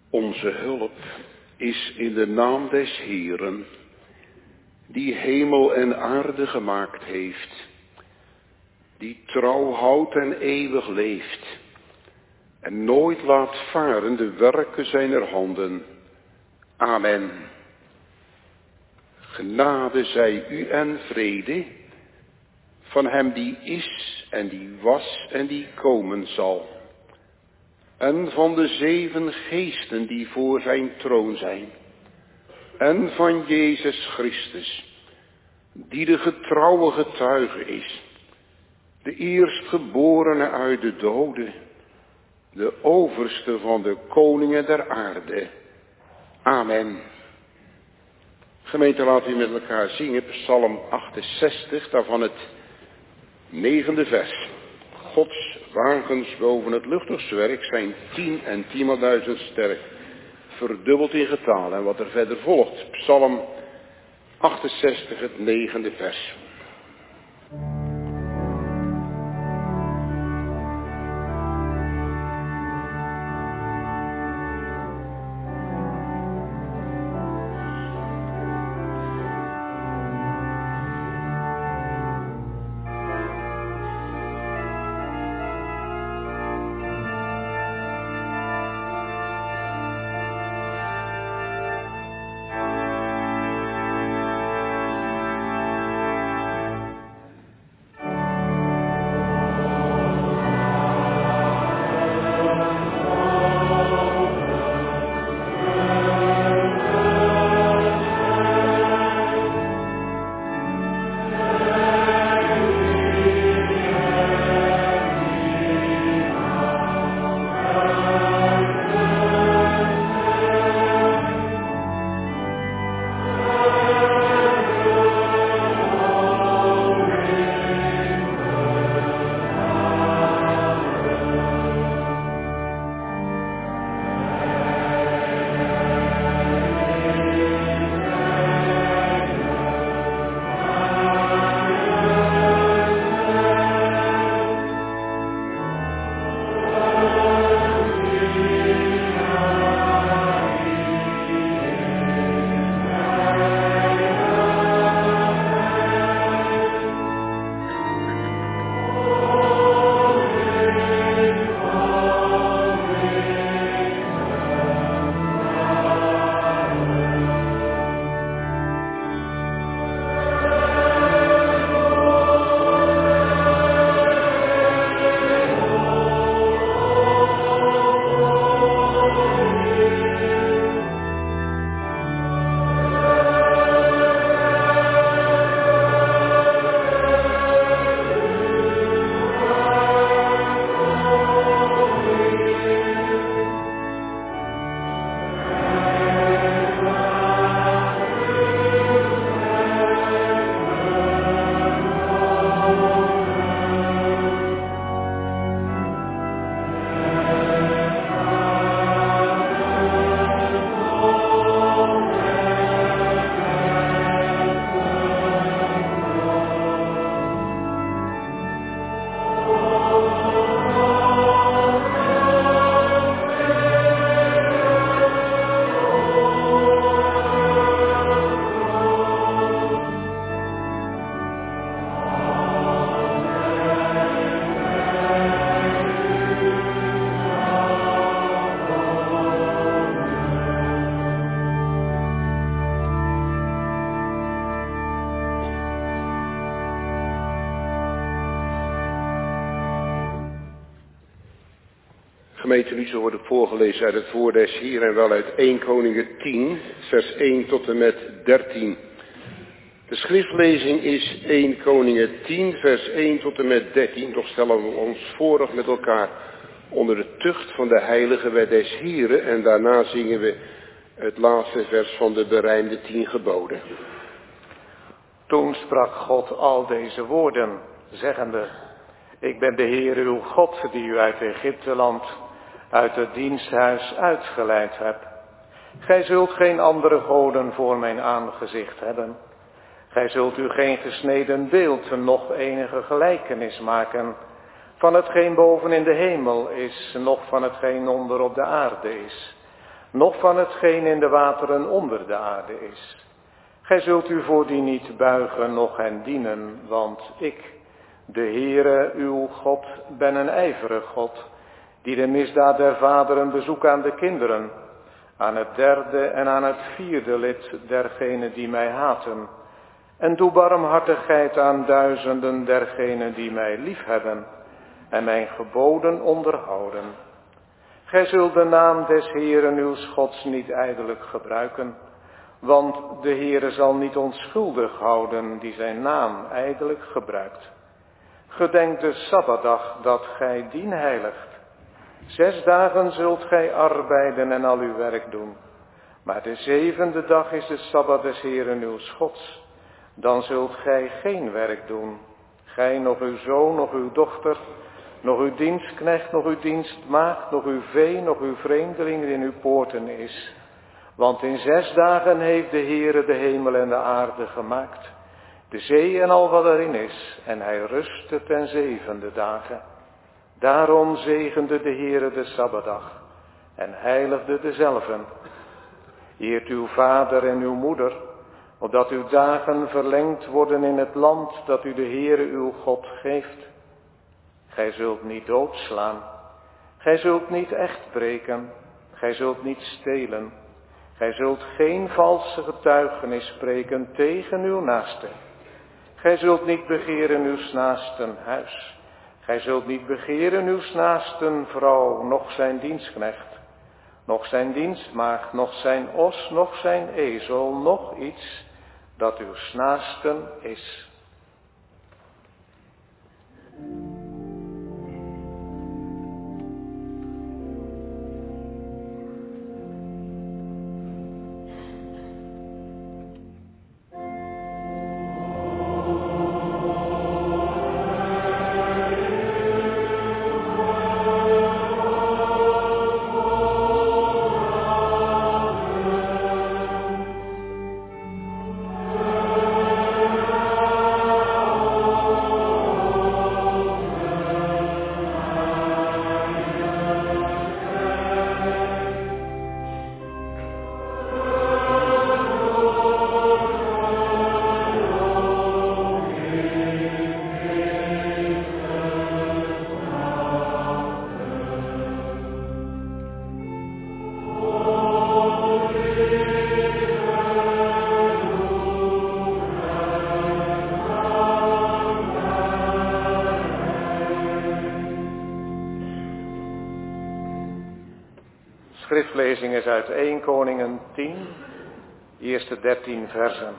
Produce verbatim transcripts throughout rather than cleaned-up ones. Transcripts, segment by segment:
Onze hulp is in de naam des Heeren, die hemel en aarde gemaakt heeft, die trouw houdt en eeuwig leeft, en nooit laat varen de werken zijner handen. Amen. Genade zij u en vrede, van hem die is en die was en die komen zal, en van de zeven geesten die voor zijn troon zijn, en van Jezus Christus, die de getrouwe getuige is, de eerstgeborene uit de doden, de overste van de koningen der aarde. Amen. Gemeente, laten we met elkaar zingen Psalm achtenzestig, daarvan het negende vers. Gods wagens boven het luchtruchtwerk zijn tien en tienmaal duizend sterk, verdubbeld in getal. En wat er verder volgt, Psalm achtenzestig, het negende vers. Gemeente, nu zal worden voorgelezen uit het woord des Heeren en wel uit eerste Koningen tien, vers één tot en met dertien. De schriftlezing is eerste Koningen tien, vers één tot en met dertien. Toch stellen we ons voor met elkaar onder de tucht van de heilige wet des Heeren en daarna zingen we het laatste vers van de berijmde tien geboden. Toen sprak God al deze woorden, zeggende: Ik ben de Heer uw God, die u uit Egypteland, uit het diensthuis uitgeleid hebt. Gij zult geen andere goden voor mijn aangezicht hebben. Gij zult u geen gesneden beeld, noch enige gelijkenis maken, van hetgeen boven in de hemel is, noch van hetgeen onder op de aarde is, noch van hetgeen in de wateren onder de aarde is. Gij zult u voor die niet buigen, noch hen dienen, want ik, de Heere, uw God, ben een ijverig God, die de misdaad der vaderen bezoekt aan de kinderen, aan het derde en aan het vierde lid dergenen die mij haten, en doe barmhartigheid aan duizenden dergenen die mij liefhebben en mijn geboden onderhouden. Gij zult de naam des Heeren uw Gods niet ijdelijk gebruiken, want de Heere zal niet onschuldig houden die zijn naam ijdelijk gebruikt. Gedenk de Sabbatdag dat gij dien heiligt. Zes dagen zult gij arbeiden en al uw werk doen. Maar de zevende dag is de Sabbat des Heeren uw Gods. Dan zult gij geen werk doen. Gij, nog uw zoon, nog uw dochter, nog uw dienstknecht, nog uw dienstmaagd, nog uw vee, nog uw vreemdeling die in uw poorten is. Want in zes dagen heeft de Heere de hemel en de aarde gemaakt, de zee en al wat erin is, en hij rustte ten zevende dagen. Daarom zegende de Heere de Sabbatdag en heiligde dezelven. Eert uw vader en uw moeder, opdat uw dagen verlengd worden in het land dat u de Heere uw God geeft. Gij zult niet doodslaan, gij zult niet echt breken, gij zult niet stelen, gij zult geen valse getuigenis spreken tegen uw naaste. Gij zult niet begeren uw naasten huis. Gij zult niet begeren uw naasten vrouw, noch zijn dienstknecht, noch zijn dienstmaagd, noch zijn os, noch zijn ezel, noch iets dat uw naasten is. Schriftlezing is uit eerste Koningen tien, eerste dertien versen.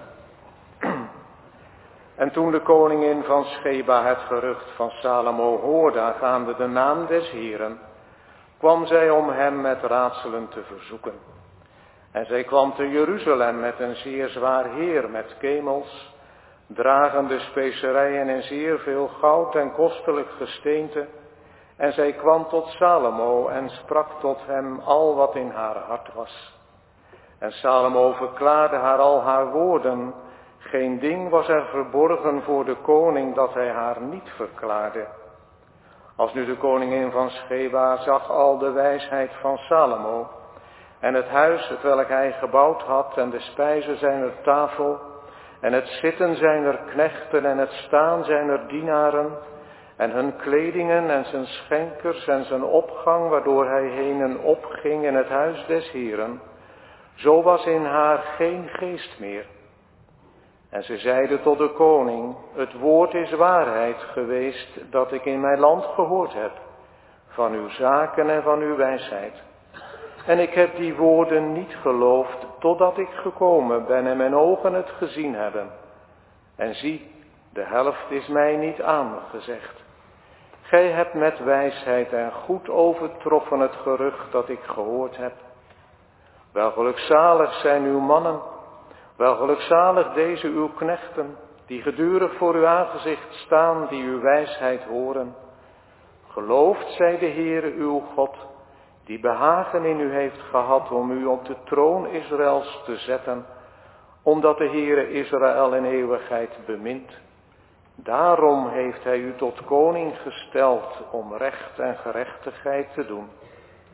En toen de koningin van Sheba het gerucht van Salomo hoorde aangaande de naam des Heeren, kwam zij om hem met raadselen te verzoeken. En zij kwam te Jeruzalem met een zeer zwaar heer met kemels, dragende specerijen en zeer veel goud en kostelijk gesteente. En zij kwam tot Salomo en sprak tot hem al wat in haar hart was. En Salomo verklaarde haar al haar woorden. Geen ding was er verborgen voor de koning dat hij haar niet verklaarde. Als nu de koningin van Sheba zag al de wijsheid van Salomo en het huis hetwelk hij gebouwd had en de spijzen zijner tafel en het zitten zijner knechten en het staan zijner dienaren en hun kledingen en zijn schenkers en zijn opgang waardoor hij heen en opging in het huis des Heeren, zo was in haar geen geest meer. En ze zeide tot de koning, het woord is waarheid geweest dat ik in mijn land gehoord heb, van uw zaken en van uw wijsheid. En ik heb die woorden niet geloofd, totdat ik gekomen ben en mijn ogen het gezien hebben. En zie, de helft is mij niet aangezegd. Gij hebt met wijsheid en goed overtroffen het gerucht dat ik gehoord heb. Wel gelukzalig zijn uw mannen, wel gelukzalig deze uw knechten, die gedurig voor uw aangezicht staan, die uw wijsheid horen. Geloofd zij de Heere uw God, die behagen in u heeft gehad om u op de troon Israëls te zetten, omdat de Heere Israël in eeuwigheid bemint. Daarom heeft hij u tot koning gesteld om recht en gerechtigheid te doen.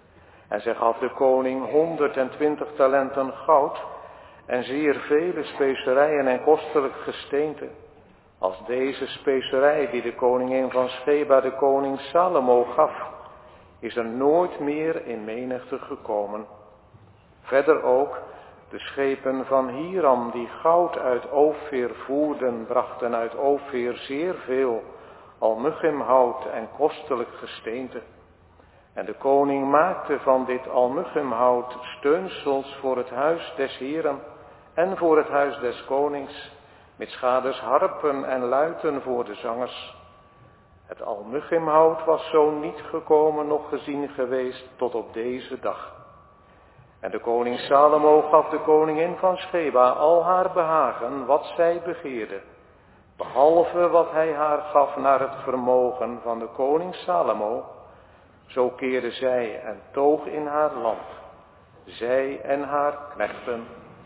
En zij gaf de koning honderdentwintig talenten goud en zeer vele specerijen en kostelijk gesteente. Als deze specerij die de koningin van Sheba de koning Salomo gaf, is er nooit meer in menigte gekomen. Verder ook de schepen van Hiram die goud uit Ofir voerden, brachten uit Ofir zeer veel almuggimhout en kostelijk gesteente. En de koning maakte van dit almuggimhout steunsels voor het huis des Heren en voor het huis des konings, mitsgaders harpen en luiten voor de zangers. Het almuggimhout was zo niet gekomen noch gezien geweest tot op deze dag. En de koning Salomo gaf de koningin van Sheba al haar behagen wat zij begeerde, behalve wat hij haar gaf naar het vermogen van de koning Salomo. Zo keerde zij en toog in haar land, zij en haar knechten.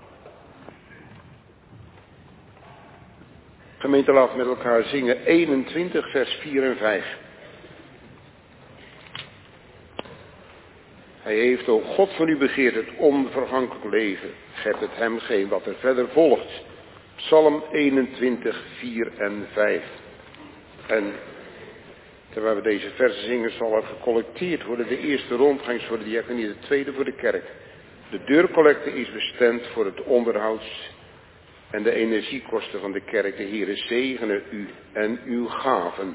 Gemeente, laten we met elkaar zingen eenentwintig, vers vier en vijf. Hij heeft, o God, van u begeerd het onvergankelijk leven. Geeft het hem geen wat er verder volgt. Psalm eenentwintig, vier en vijf. En terwijl we deze versen zingen, zal er gecollecteerd worden. De eerste rondgangs voor de diaconie, de tweede voor de kerk. De deurcollecte is bestemd voor het onderhouds- en de energiekosten van de kerk. De Heere zegene u en uw gaven.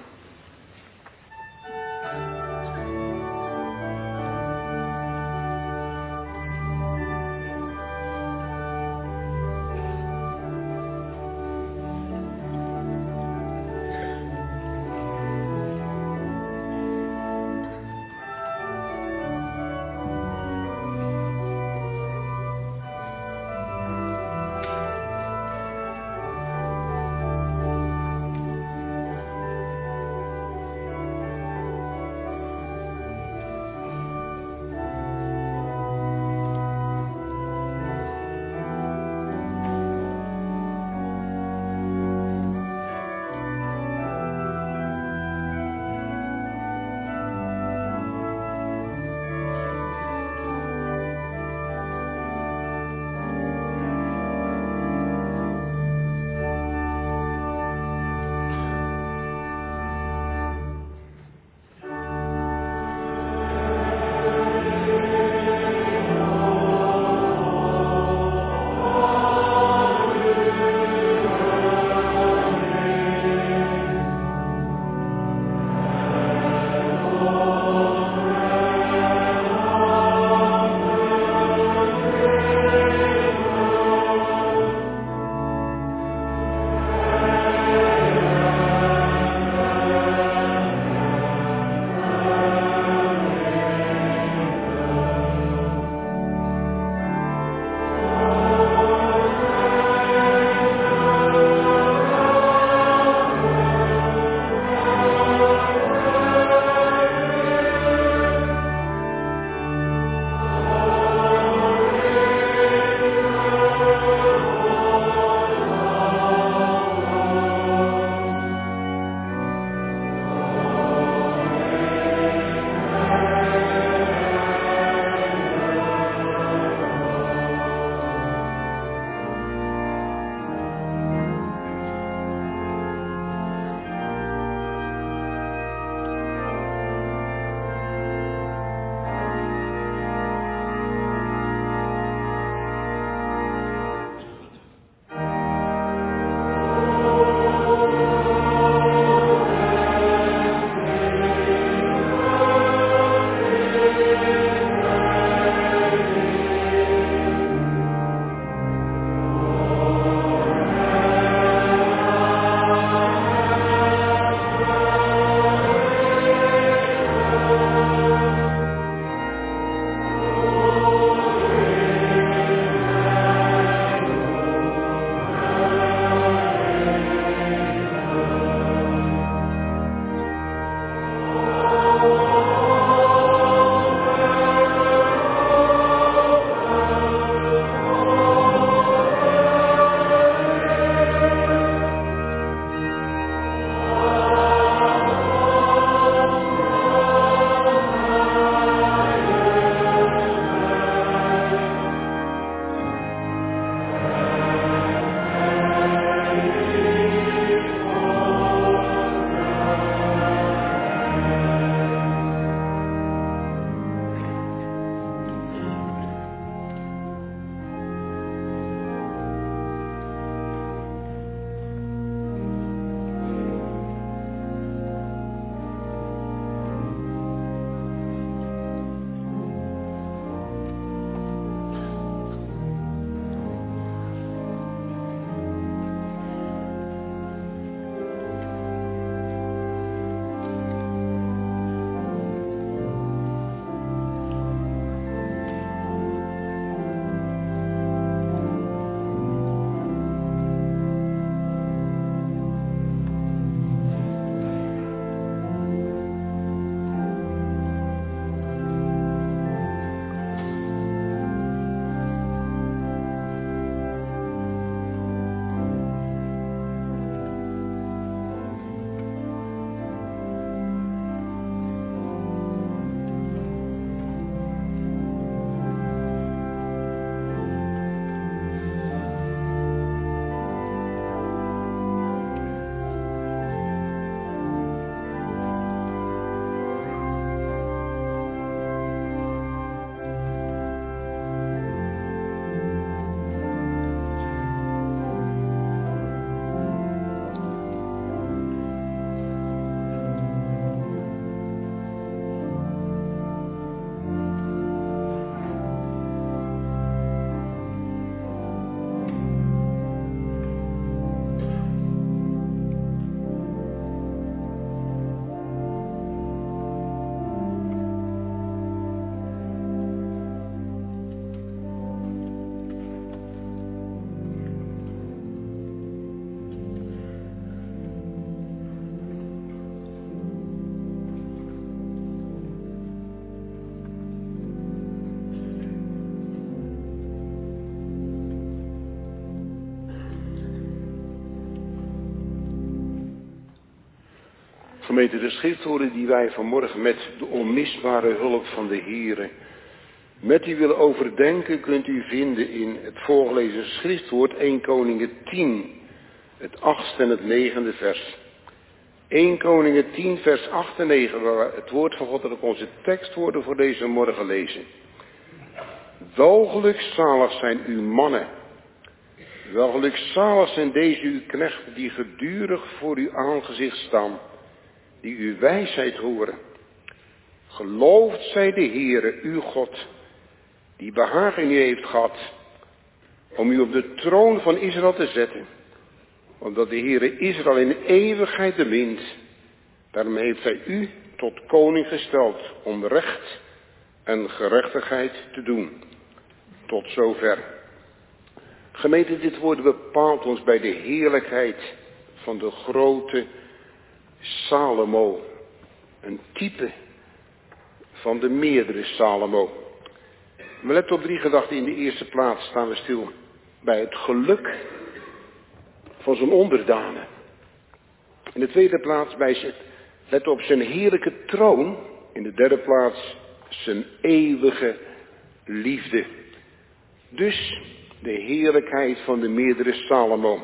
Gemeente, de schriftwoorden die wij vanmorgen met de onmisbare hulp van de Heere met u willen overdenken, kunt u vinden in het voorgelezen schriftwoord Eerste Koningen tien, het achtste en het negende vers. Eerste Koningen tien, vers acht en negen, waar het woord van God en ook onze tekstwoorden voor deze morgen lezen. Welgeluk zalig zijn uw mannen. Welgeluk zalig zijn deze uw knechten die gedurig voor uw aangezicht staan, die uw wijsheid horen. Geloofd zij de Heere, uw God, die behagen in u heeft gehad, om u op de troon van Israël te zetten, omdat de Heere Israël in eeuwigheid bemint. Daarom heeft hij u tot koning gesteld, om recht en gerechtigheid te doen. Tot zover. Gemeente, dit woord bepaalt ons bij de heerlijkheid van de grote Salomo. Een type van de meerdere Salomo. Maar let op drie gedachten. In de eerste plaats staan we stil bij het geluk van zijn onderdanen. In de tweede plaats bij zijn, let op zijn heerlijke troon. In de derde plaats zijn eeuwige liefde. Dus de heerlijkheid van de meerdere Salomo.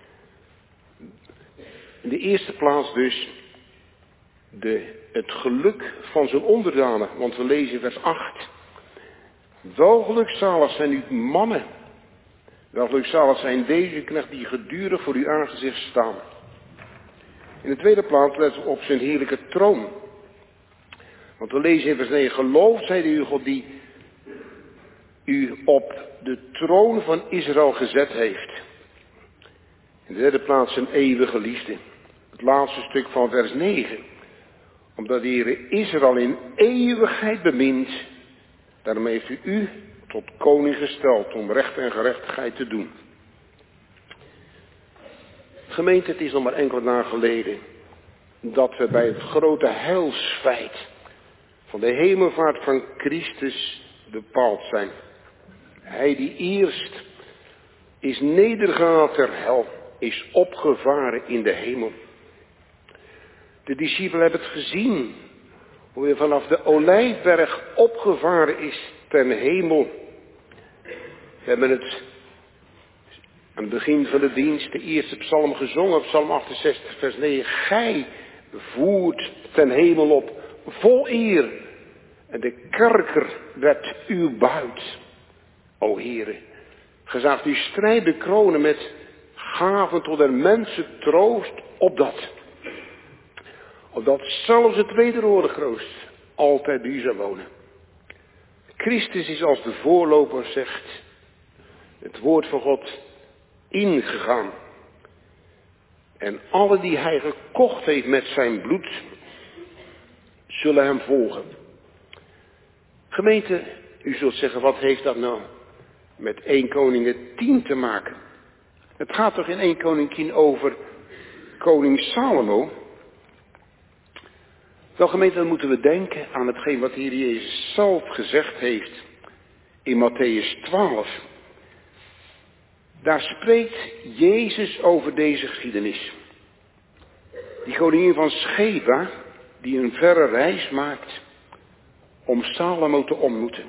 In de eerste plaats dus de, het geluk van zijn onderdanen. Want we lezen in vers acht. Welgelukzalig zijn uw mannen. Welgelukzalig zijn deze knechten die gedurig voor uw aangezicht staan. In de tweede plaats let op zijn heerlijke troon. Want we lezen in vers negen. Geloofd zij de uw God die u op de troon van Israël gezet heeft. In de derde plaats zijn eeuwige liefde. Het laatste stuk van vers negen. Omdat de Heere Israël in eeuwigheid bemint. Daarom heeft u u tot koning gesteld om recht en gerechtigheid te doen. Gemeente, het is nog maar enkele dagen geleden dat we bij het grote heilsfeit van de hemelvaart van Christus bepaald zijn. Hij die eerst is nedergehaald ter hel, is opgevaren in de hemel. De discipelen hebben het gezien, hoe hij vanaf de Olijfberg opgevaren is ten hemel. We hebben het aan het begin van de dienst, de eerste psalm gezongen, psalm achtenzestig, vers negen. Gij voert ten hemel op, vol eer, en de kerker werd uw buit. O Heere, ge zaagt uw strijd bekronen met gaven tot der mensen troost, opdat, opdat zelfs het wederhoordegroost altijd bij u zou wonen. Christus is als de voorloper zegt, het woord van God ingegaan. En alle die hij gekocht heeft met zijn bloed, zullen hem volgen. Gemeente, u zult zeggen, wat heeft dat nou met Eerste Koningen tien te maken? Het gaat toch in Eerste Koningen tien over koning Salomo? Wel gemeente, dan moeten we denken aan hetgeen wat de Heer Jezus zelf gezegd heeft in Matthäus twaalf. Daar spreekt Jezus over deze geschiedenis. Die koningin van Sheba, die een verre reis maakt om Salomo te ontmoeten.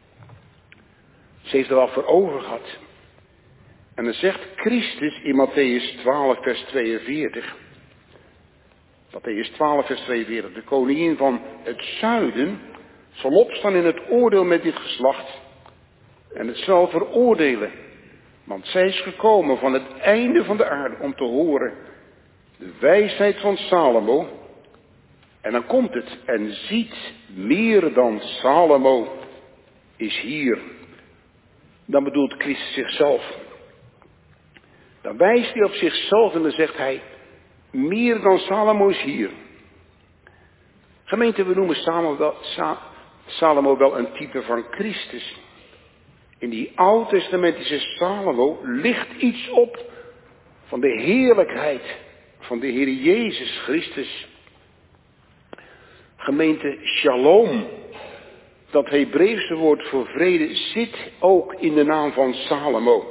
Ze heeft er al voor over gehad. En dan zegt Christus in Matthäus twaalf vers tweeënveertig. Matthäus twaalf vers tweeënveertig. De koningin van het zuiden zal opstaan in het oordeel met dit geslacht. En het zal veroordelen. Want zij is gekomen van het einde van de aarde om te horen de wijsheid van Salomo. En dan komt het. En ziet, meer dan Salomo is hier. Dan bedoelt Christus zichzelf. Dan wijst hij op zichzelf en dan zegt hij, meer dan Salomo is hier. Gemeente, we noemen Salomo wel, Sa, Salomo wel een type van Christus. In die oud-testamentische Salomo ligt iets op van de heerlijkheid van de Heer Jezus Christus. Gemeente, shalom, dat Hebreeuwse woord voor vrede, zit ook in de naam van Salomo.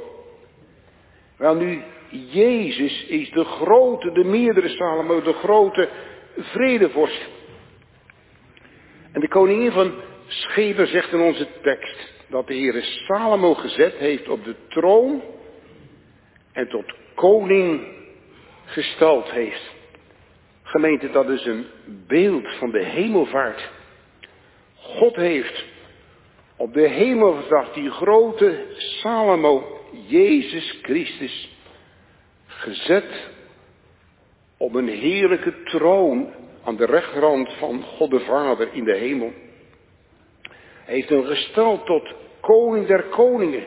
Wel nu, Jezus is de grote, de meerdere Salomo, de grote vredevorst. En de koningin van Sheba zegt in onze tekst dat de Heere Salomo gezet heeft op de troon en tot koning gestald heeft. Gemeente, dat is een beeld van de hemelvaart. God heeft op de hemelvaart die grote Salomo, Jezus Christus, gezet op een heerlijke troon aan de rechterhand van God de Vader in de hemel. Hij heeft hem gesteld tot koning der koningen.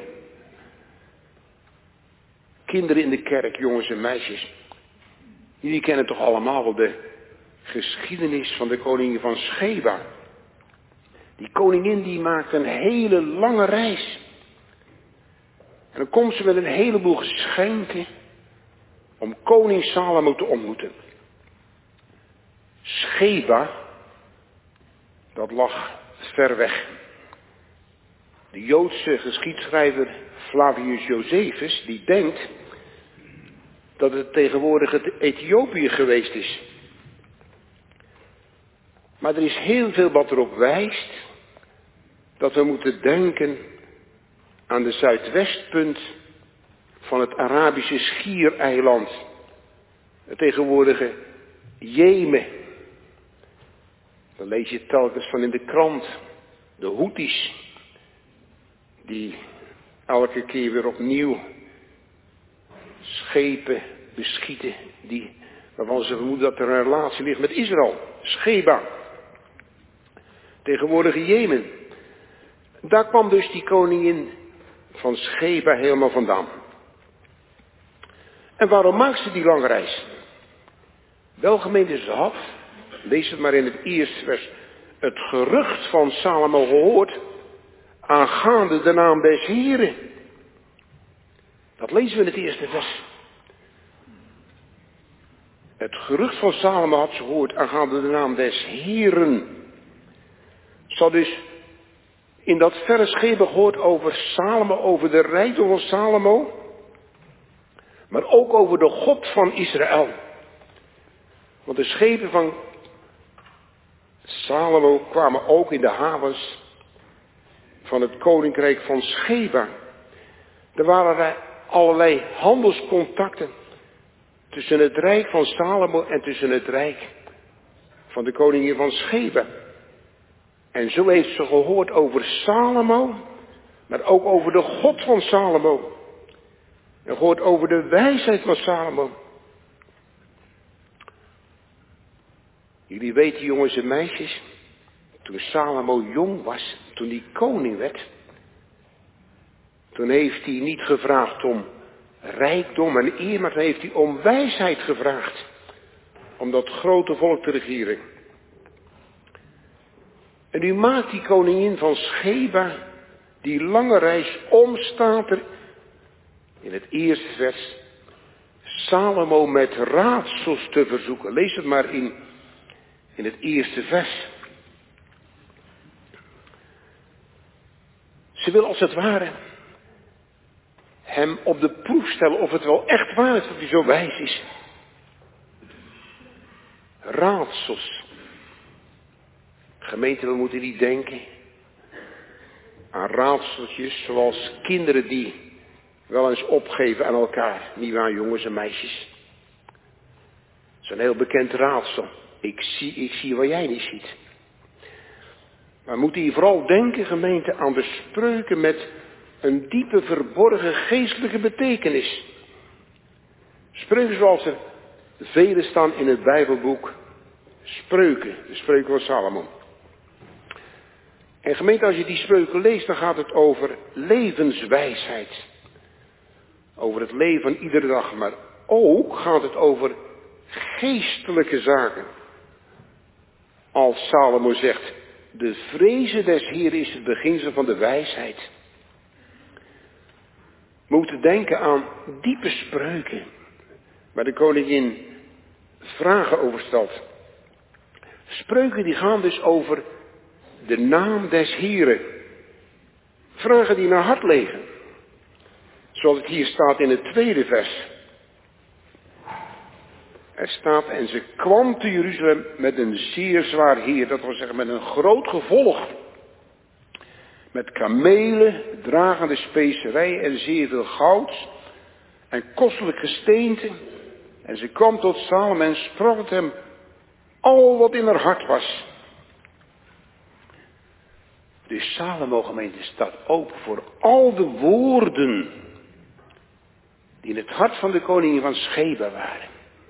Kinderen in de kerk, jongens en meisjes. Jullie kennen toch allemaal wel de geschiedenis van de koningin van Sheba. Die koningin die maakt een hele lange reis. En dan komt ze met een heleboel geschenken om koning Salomo te ontmoeten. Sheba, dat lag ver weg. De Joodse geschiedschrijver Flavius Josephus, die denkt dat het tegenwoordig het Ethiopië geweest is. Maar er is heel veel wat erop wijst dat we moeten denken aan de zuidwestpunt van het Arabische schiereiland. Het tegenwoordige Jemen. Daar lees je telkens van in de krant. De Houthis. Die elke keer weer opnieuw schepen beschieten. Die, waarvan ze vermoeden dat er een relatie ligt met Israël. Sheba. Tegenwoordige Jemen. Daar kwam dus die koningin van Sheba helemaal vandaan. En waarom maakt ze die lange reis? Wel, gemeente, ze had, lees het maar in het eerste vers, het gerucht van Salomo gehoord aangaande de naam des Heren. Dat lezen we in het eerste vers. Het gerucht van Salomo had ze gehoord aangaande de naam des Heren. Ze had dus in dat verre schepen gehoord over Salomo, over de rijkdom van Salomo, maar ook over de God van Israël. Want de schepen van Salomo kwamen ook in de havens van het koninkrijk van Sheba. Er waren allerlei handelscontacten tussen het rijk van Salomo en tussen het rijk van de koningin van Sheba. En zo heeft ze gehoord over Salomo, maar ook over de God van Salomo. En gehoord over de wijsheid van Salomo. Jullie weten, jongens en meisjes, toen Salomo jong was, toen hij koning werd, toen heeft hij niet gevraagd om rijkdom en eer, maar toen heeft hij om wijsheid gevraagd. Om dat grote volk te regeren. En nu maakt die koningin van Sheba die lange reis om, staat er in het eerste vers, Salomo met raadsels te verzoeken. Lees het maar in, in het eerste vers. Ze wil als het ware hem op de proef stellen of het wel echt waar is dat hij zo wijs is. Raadsels. Gemeente, we moeten niet denken aan raadseltjes zoals kinderen die wel eens opgeven aan elkaar. Niet waar, jongens en meisjes. Dat is een heel bekend raadsel. Ik zie, ik zie wat jij niet ziet. Maar we moeten hier vooral denken, gemeente, aan de spreuken met een diepe verborgen geestelijke betekenis. Spreuken zoals er vele staan in het Bijbelboek. Spreuken, de spreuken van Salomo. En gemeente, als je die spreuken leest, dan gaat het over levenswijsheid. Over het leven van iedere dag, maar ook gaat het over geestelijke zaken. Als Salomo zegt, de vreze des Heeren is het beginsel van de wijsheid. We moeten denken aan diepe spreuken, waar de koningin vragen over stelt. Spreuken die gaan dus over de naam des Heeren. Vragen die naar hart liggen. Zoals het hier staat in het tweede vers. Er staat, en ze kwam te Jeruzalem met een zeer zwaar heer, dat wil zeggen met een groot gevolg. Met kamelen, dragende specerijen en zeer veel goud en kostelijk gesteente. En ze kwam tot Salem en sprak het hem al wat in haar hart was. Dus Salomo, gemeente, staat open voor al de woorden die in het hart van de koningin van Sheba waren.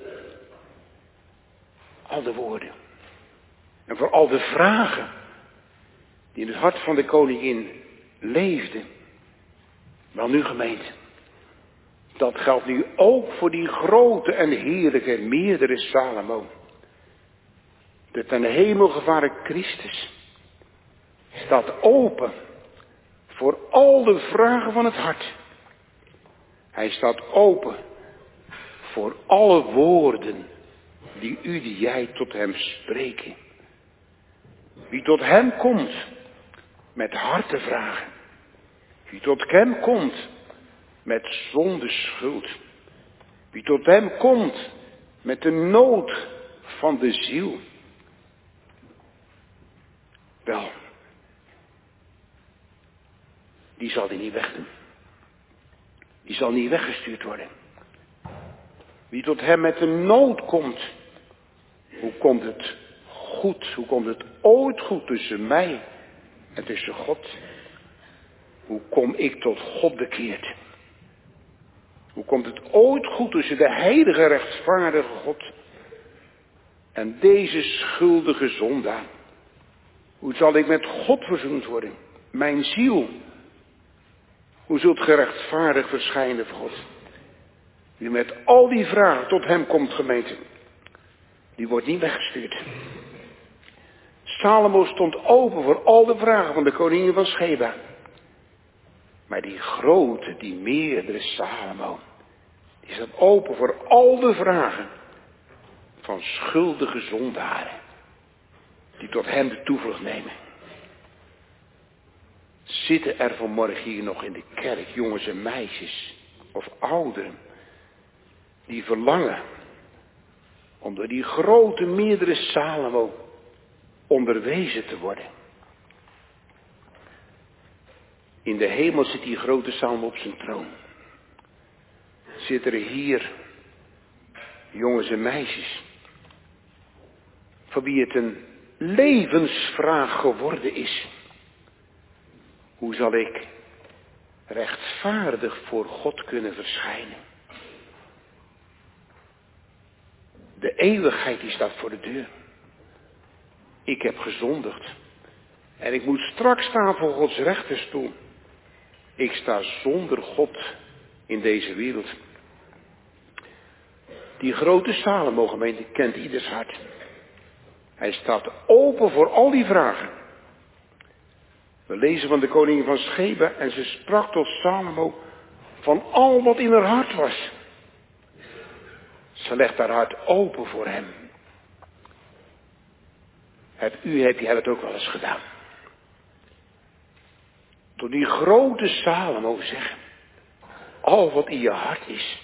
Al de woorden. En voor al de vragen die in het hart van de koningin leefden. Wel nu, gemeente, dat geldt nu ook voor die grote en heerlijke meerdere Salomo. De ten hemel gevaren Christus staat open voor al de vragen van het hart. Hij staat open voor alle woorden die u, die jij tot hem spreken. Wie tot hem komt met hartevragen. Wie tot hem komt met zondeschuld. Wie tot hem komt met de nood van de ziel. Wel, die zal hij niet wegdoen. Die zal niet weggestuurd worden. Wie tot hem met de nood komt. Hoe komt het goed? Hoe komt het ooit goed tussen mij en tussen God? Hoe kom ik tot God bekeerd? Hoe komt het ooit goed tussen de heilige rechtvaardige God en deze schuldige zondaar? Hoe zal ik met God verzoend worden? Mijn ziel. Hoe zult gerechtvaardig verschijnen voor God? Wie met al die vragen tot hem komt, gemeente, die wordt niet weggestuurd. Salomo stond open voor al de vragen van de koningin van Sheba. Maar die grote, die meerdere Salomo, die staat open voor al de vragen van schuldige zondaren, die tot hem de toevlucht nemen. Zitten er vanmorgen hier nog in de kerk jongens en meisjes of ouderen die verlangen om door die grote meerdere Salomo onderwezen te worden? In de hemel zit die grote Salomo op zijn troon. Zitten er hier jongens en meisjes voor wie het een levensvraag geworden is. Hoe zal ik rechtvaardig voor God kunnen verschijnen? De eeuwigheid die staat voor de deur. Ik heb gezondigd. En ik moet straks staan voor Gods rechterstoel. Ik sta zonder God in deze wereld. Die grote Salomo, gemeente, kent ieders hart. Hij staat open voor al die vragen. We lezen van de koningin van Sheba en ze sprak tot Salomo van al wat in haar hart was. Ze legt haar hart open voor hem. Heb u, heb jij dat ook wel eens gedaan? Tot die grote Salomo zeggen, al wat in je hart is.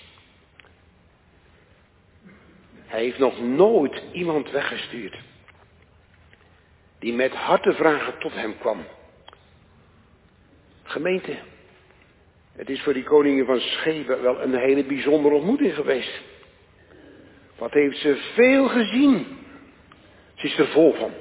Hij heeft nog nooit iemand weggestuurd die met hartevragen tot hem kwam. Gemeente, het is voor die koningin van Sheba wel een hele bijzondere ontmoeting geweest. Wat heeft ze veel gezien. Ze is er vol van.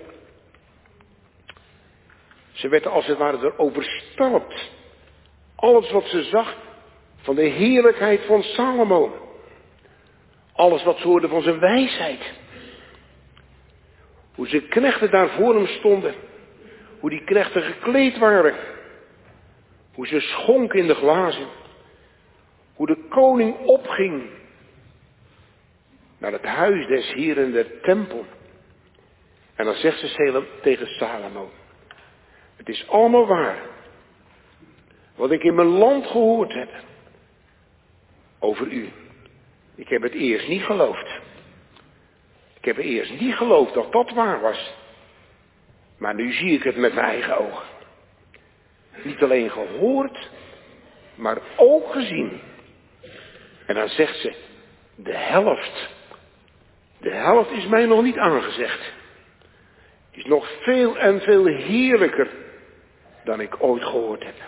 Ze werd als het ware er overstelpt. Alles wat ze zag van de heerlijkheid van Salomo. Alles wat ze hoorde van zijn wijsheid. Hoe zijn knechten daar voor hem stonden. Hoe die knechten gekleed waren. Hoe ze schonken in de glazen. Hoe de koning opging naar het huis des Heren der tempel. En dan zegt ze tegen Salomo. Het is allemaal waar. Wat ik in mijn land gehoord heb. Over u. Ik heb het eerst niet geloofd. Ik heb eerst niet geloofd dat dat waar was. Maar nu zie ik het met mijn eigen ogen. Niet alleen gehoord, maar ook gezien. En dan zegt ze, de helft De helft is mij nog niet aangezegd. Het is nog veel en veel heerlijker dan ik ooit gehoord heb.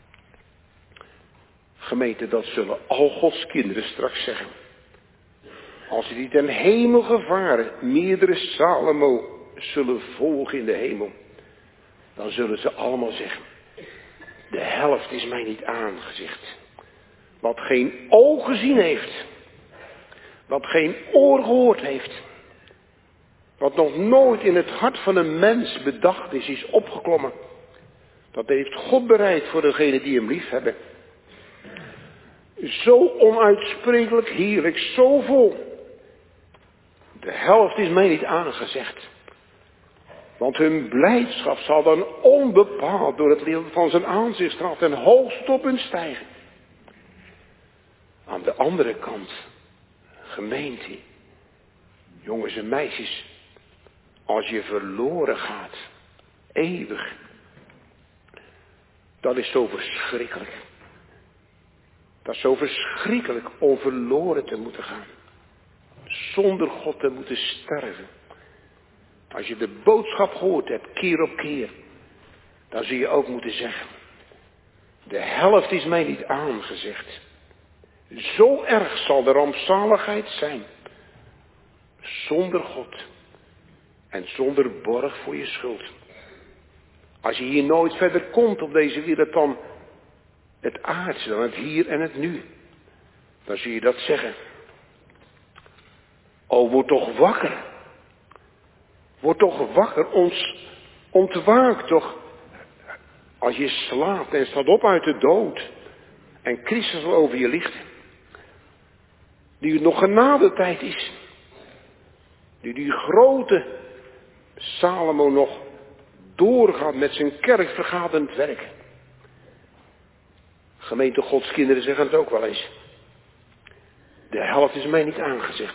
Gemeente, dat zullen al Gods kinderen straks zeggen. Als ze die ten hemel gevaren meerdere Salomo zullen volgen in de hemel, dan zullen ze allemaal zeggen: de helft is mij niet aangezegd. Wat geen oog gezien heeft, wat geen oor gehoord heeft, wat nog nooit in het hart van een mens bedacht is, is opgeklommen. Dat heeft God bereid voor degenen die hem lief hebben. Zo onuitsprekelijk heerlijk, zo vol. De helft is mij niet aangezegd. Want hun blijdschap zal dan onbepaald door het licht van zijn aanzicht stralen ten hoogst op hun stijgen. Aan de andere kant, gemeente, jongens en meisjes, als je verloren gaat, eeuwig, dat is zo verschrikkelijk. Dat is zo verschrikkelijk om verloren te moeten gaan. Zonder God te moeten sterven. Als je de boodschap gehoord hebt, keer op keer, dan zul je ook moeten zeggen: de helft is mij niet aangezegd. Zo erg zal de rampzaligheid zijn. Zonder God. En zonder borg voor je schuld. Als je hier nooit verder komt op deze wereld dan het aardse, dan het hier en het nu, dan zul je dat zeggen. O, word toch wakker. Word toch wakker, ons ontwaak toch. Als je slaapt en staat op uit de dood en Christus al over je ligt. Nu het nog genadetijd is. Nu die grote Salomo nog doorgaat met zijn kerkvergadend werk. Gemeente Gods kinderen zeggen het ook wel eens. De helft is mij niet aangezegd.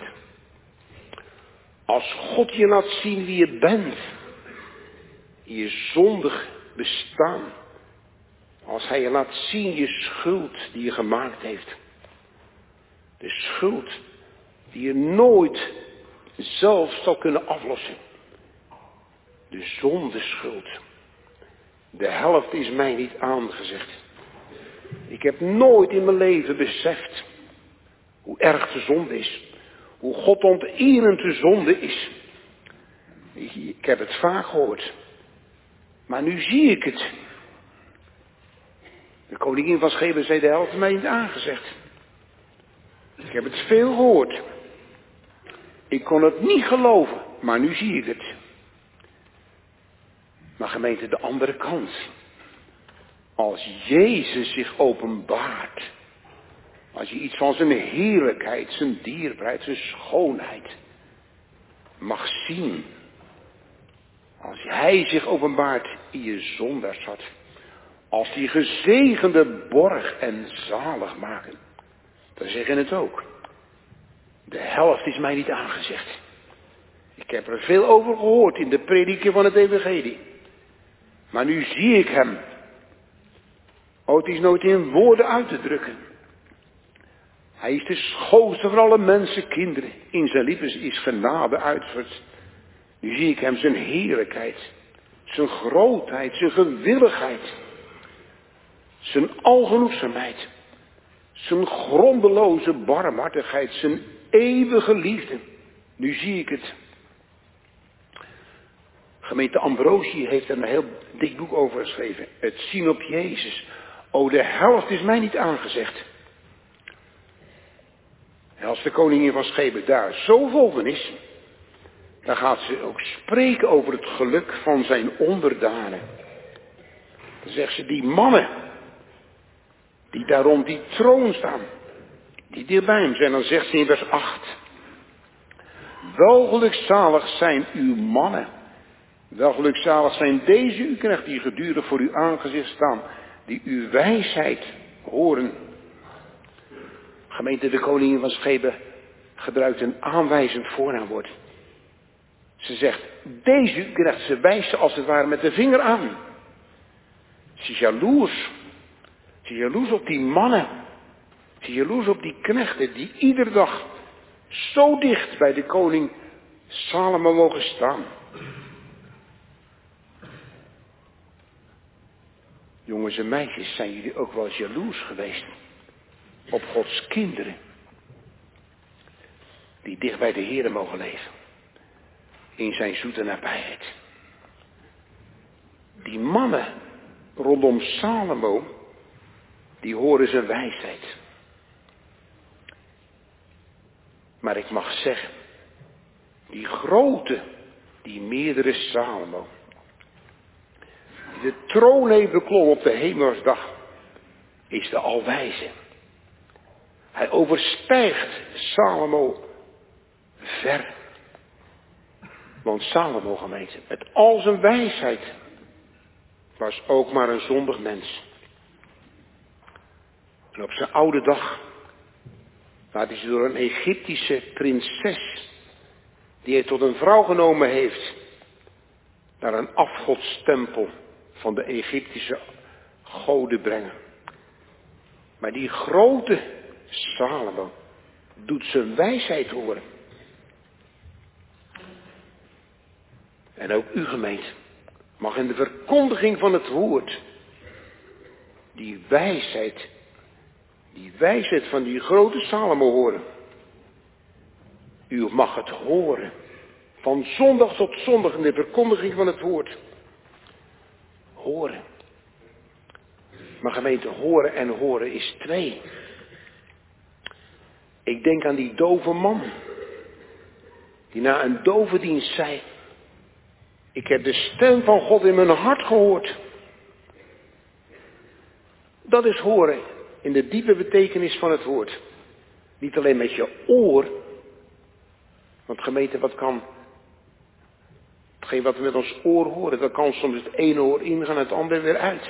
Als God je laat zien wie je bent, je zondig bestaan, als hij je laat zien je schuld die je gemaakt heeft, de schuld die je nooit zelf zal kunnen aflossen, de zondeschuld, de helft is mij niet aangezegd. Ik heb nooit in mijn leven beseft hoe erg de zonde is. Hoe God onterend de zonde is. Ik heb het vaak gehoord. Maar nu zie ik het. De koningin van Schebe zei: de helft is mij niet aangezegd. Ik heb het veel gehoord. Ik kon het niet geloven. Maar nu zie ik het. Maar gemeente, de andere kant. Als Jezus zich openbaart. Als je iets van zijn heerlijkheid, zijn dierbaarheid, zijn schoonheid mag zien. Als hij zich openbaart in je zondaarshart. Als die gezegende borg en zalig maken. Dan zeggen het ook. De helft is mij niet aangezegd. Ik heb er veel over gehoord in de prediking van het evangelie. Maar nu zie ik hem. Oh, het is nooit in woorden uit te drukken. Hij is de schoonste van alle mensen, kinderen. In zijn liefde is genade uitgestort. Nu zie ik hem zijn heerlijkheid, zijn grootheid, zijn gewilligheid, zijn algenoegzaamheid, zijn grondeloze barmhartigheid, zijn eeuwige liefde. Nu zie ik het. Gemeente Ambrosie heeft er een heel dik boek over geschreven. Het zien op Jezus. O, de helft is mij niet aangezegd. En als de koningin van Schebe daar zo vol van is, dan gaat ze ook spreken over het geluk van zijn onderdanen. Dan zegt ze, die mannen, die daar rond die troon staan, die dicht bij hem zijn, dan zegt ze in vers acht. Wel gelukzalig zijn uw mannen. Wel gelukzalig zijn deze uw knechten die gedurig voor uw aangezicht staan, die uw wijsheid horen. Gemeente, de koningin van Schebe gebruikt een aanwijzend voornaamwoord. Ze zegt, deze uw knecht, ze wijst ze als het ware met de vinger aan. Ze is jaloers. Ze is jaloers op die mannen. Ze is jaloers op die knechten die iedere dag zo dicht bij de koning Salomo mogen staan. Jongens en meisjes, zijn jullie ook wel eens jaloers geweest op Gods kinderen die dicht bij de Heere mogen leven, in zijn zoete nabijheid. Die mannen rondom Salomo, die horen zijn wijsheid. Maar ik mag zeggen, die grote, die meerdere Salomo, die de troon heeft beklommen op de hemelsdag, is de alwijze. Hij overstijgt Salomo ver. Want Salomo, gemeente, met al zijn wijsheid, was ook maar een zondig mens. En op zijn oude dag laat hij ze door een Egyptische prinses, die hij tot een vrouw genomen heeft, naar een afgodstempel van de Egyptische goden brengen. Maar die grote Salomo doet zijn wijsheid horen. En ook u, gemeente, mag in de verkondiging van het woord die wijsheid, die wijsheid van die grote Salomo horen. U mag het horen, van zondag tot zondag in de verkondiging van het woord. Horen. Maar gemeente, horen en horen is twee. Ik denk aan die dove man, die na een dovendienst zei: ik heb de stem van God in mijn hart gehoord. Dat is horen in de diepe betekenis van het woord. Niet alleen met je oor. Want gemeente, wat kan, hetgeen wat we met ons oor horen, dat kan soms het ene oor ingaan en het andere weer uit.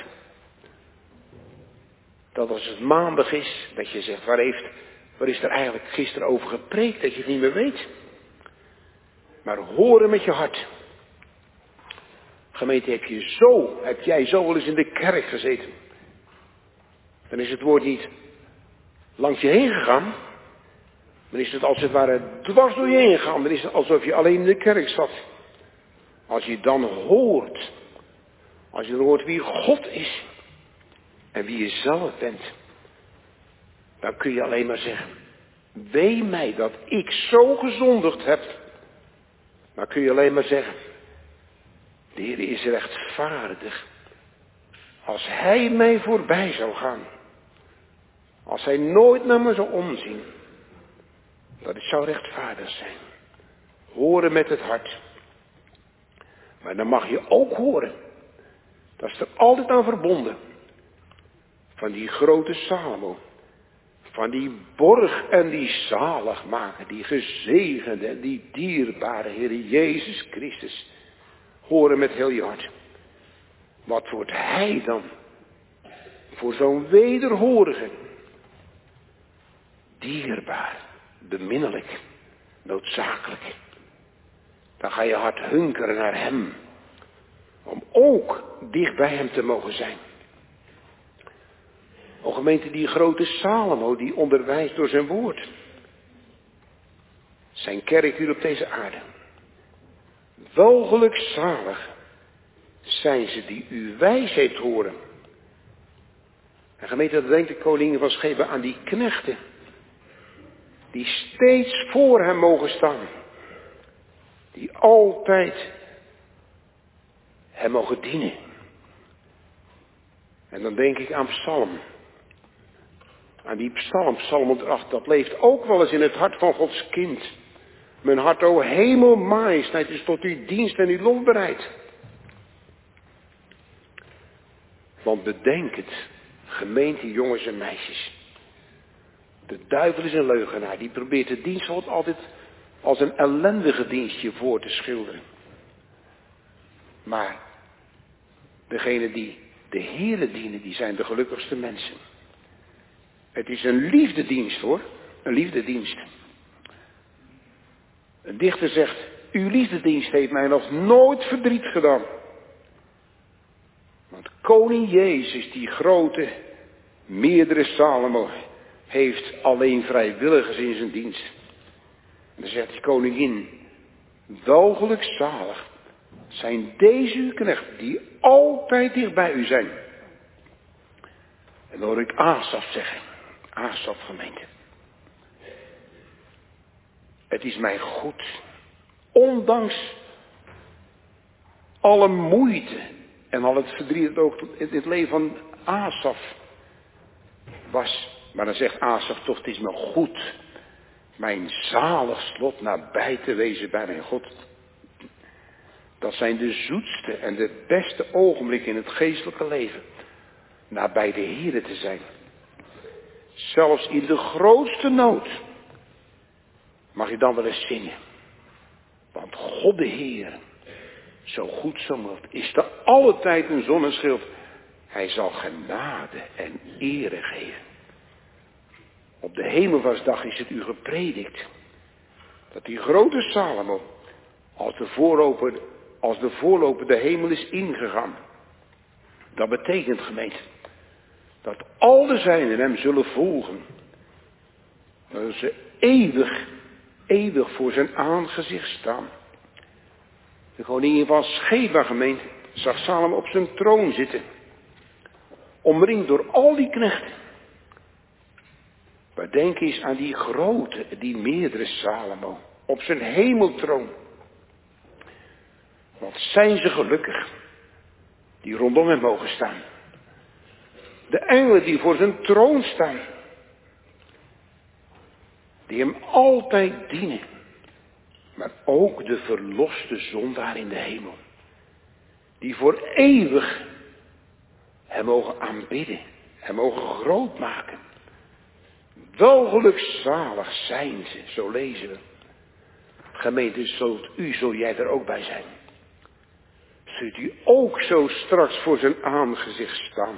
Dat als het maandag is, dat je zegt, waar, heeft, waar is er eigenlijk gisteren over gepreekt, dat je het niet meer weet. Maar horen met je hart. Gemeente, heb je zo, heb jij zo wel eens in de kerk gezeten? Dan is het woord niet langs je heen gegaan. Dan is het als het ware dwars door je heen gegaan. Dan is het alsof je alleen in de kerk zat. Als je dan hoort, als je dan hoort wie God is en wie je zelf bent, dan kun je alleen maar zeggen, wee mij dat ik zo gezondigd heb. Dan kun je alleen maar zeggen, de Heer is rechtvaardig. Als Hij mij voorbij zou gaan, als Hij nooit naar me zou omzien, dat het zou rechtvaardig zijn. Horen met het hart. Maar dan mag je ook horen, dat is er altijd aan verbonden, van die grote Salomo, van die borg en die zaligmaker, die gezegende en die dierbare Heer Jezus Christus. Horen met heel je hart. Wat wordt Hij dan voor zo'n wederhorige? Dierbaar, beminnelijk, noodzakelijk. Dan ga je hart hunkeren naar Hem. Om ook dicht bij Hem te mogen zijn. O gemeente, die grote Salomo, die onderwijst door zijn woord. Zijn kerk hier op deze aarde. Welgelukzalig zijn ze die uw wijsheid horen. En gemeente, dat denkt de koningin van Scheba aan die knechten. Die steeds voor hem mogen staan. Die altijd hem mogen dienen. En dan denk ik aan psalm. Aan die psalm, psalm honderd acht, dat leeft ook wel eens in het hart van Gods kind. Mijn hart, o hemel, majesteit, is tot uw dienst en uw lof bereid. Want bedenk het, gemeente jongens en meisjes. De duivel is een leugenaar, die probeert de dienst van God altijd als een ellendige dienstje voor te schilderen. Maar degenen die de Heere dienen, die zijn de gelukkigste mensen. Het is een liefdedienst hoor, een liefdedienst. Een dichter zegt, uw liefdedienst heeft mij nog nooit verdriet gedaan. Want koning Jezus, die grote, meerdere Salomo, heeft alleen vrijwilligers in zijn dienst. En dan zegt die koningin, Welgelijk zalig zijn deze uw knechten die altijd dicht bij u zijn. En dan hoor ik Asaf zeggen. Asaf gemeente. Het is mij goed. Ondanks alle moeite en al het verdriet dat ook in het leven van Asaf was. Maar dan zegt Asaf toch, het is me goed. Mijn zalig slot nabij te wezen bij mijn God. Dat zijn de zoetste en de beste ogenblikken in het geestelijke leven. Nabij de Here te zijn. Zelfs in de grootste nood. Mag je dan wel eens zingen. Want God de Heer, zo goed zo mild, is te alle tijd een zonneschild. Hij zal genade en ere geven. Op de hemelvaartsdag is het u gepredikt. Dat die grote Salomo, als de voorloper, als de voorloper de hemel is ingegaan. Dat betekent, gemeente, dat al de zijnen hem zullen volgen. Dat ze eeuwig, eeuwig voor zijn aangezicht staan. De koningin van Sheba, gemeente, zag Salomo op zijn troon zitten. Omringd door al die knechten. Maar denk eens aan die grote, die meerdere Salomo. Op zijn hemeltroon. Wat zijn ze gelukkig. Die rondom hem mogen staan. De engelen die voor zijn troon staan. Die hem altijd dienen. Maar ook de verloste zondaar in de hemel. Die voor eeuwig hem mogen aanbidden. Hem mogen groot maken. Welgelukzalig zijn ze, zo lezen we. Gemeente, zult u, zul jij er ook bij zijn. Zult u ook zo straks voor zijn aangezicht staan.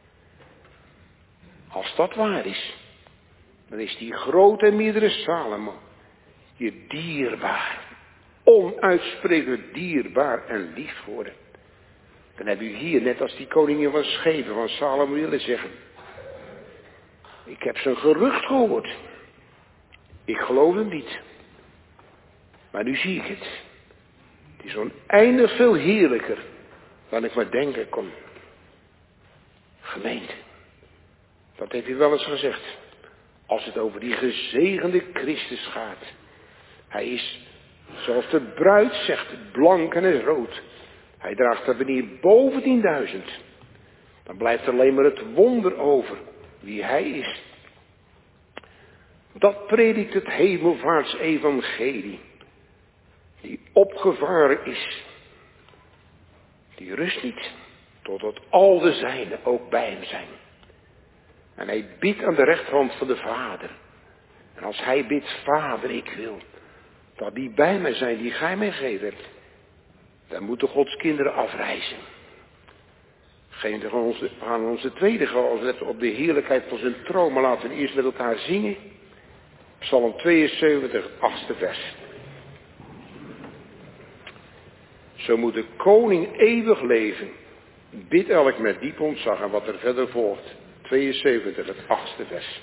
Als dat waar is, dan is die grote en meerdere Salomo je dierbaar, onuitsprekelijk dierbaar en lief geworden. Dan heb u hier, net als die koningin van Sheba van Salomo willen zeggen. Ik heb zijn gerucht gehoord. Ik geloof hem niet. Maar nu zie ik het. Het is oneindig veel heerlijker dan ik maar denken kon. Gemeente, dat heeft u wel eens gezegd. Als het over die gezegende Christus gaat. Hij is, zoals de bruid zegt, blank en rood. Hij draagt er wanneer boven tienduizend. Dan blijft alleen maar het wonder over wie hij is. Dat predikt het hemelvaartsevangelie. Die opgevaren is. Die rust niet. Totdat al de zijnen ook bij hem zijn. En hij bidt aan de rechterhand van de Vader. En als hij bidt, Vader, ik wil dat die bij mij zijn die gij mij gegeven hebt. Dan moeten Gods kinderen afreizen. We gaan onze tweede gaan letten op de heerlijkheid van zijn troon. Maar laten we eerst met elkaar zingen. Psalm tweeënzeventig, achtste vers. Zo moet de koning eeuwig leven. Bid elk met diep ontzag. En wat er verder volgt. tweeënzeventig, het achtste vers.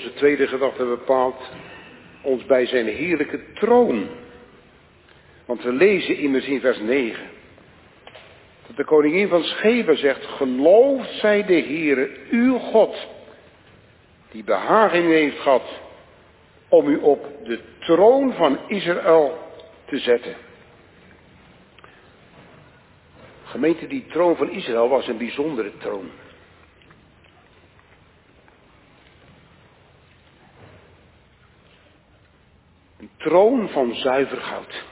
onze tweede gedachte bepaalt ons bij zijn heerlijke troon. Want we lezen immers in vers negen. Dat de koningin van Sheba zegt, geloofd zij de Heere, uw God, die behagen in u heeft gehad om u op de troon van Israël te zetten. Gemeente, die troon van Israël was een bijzondere troon. Een troon van zuiver goud.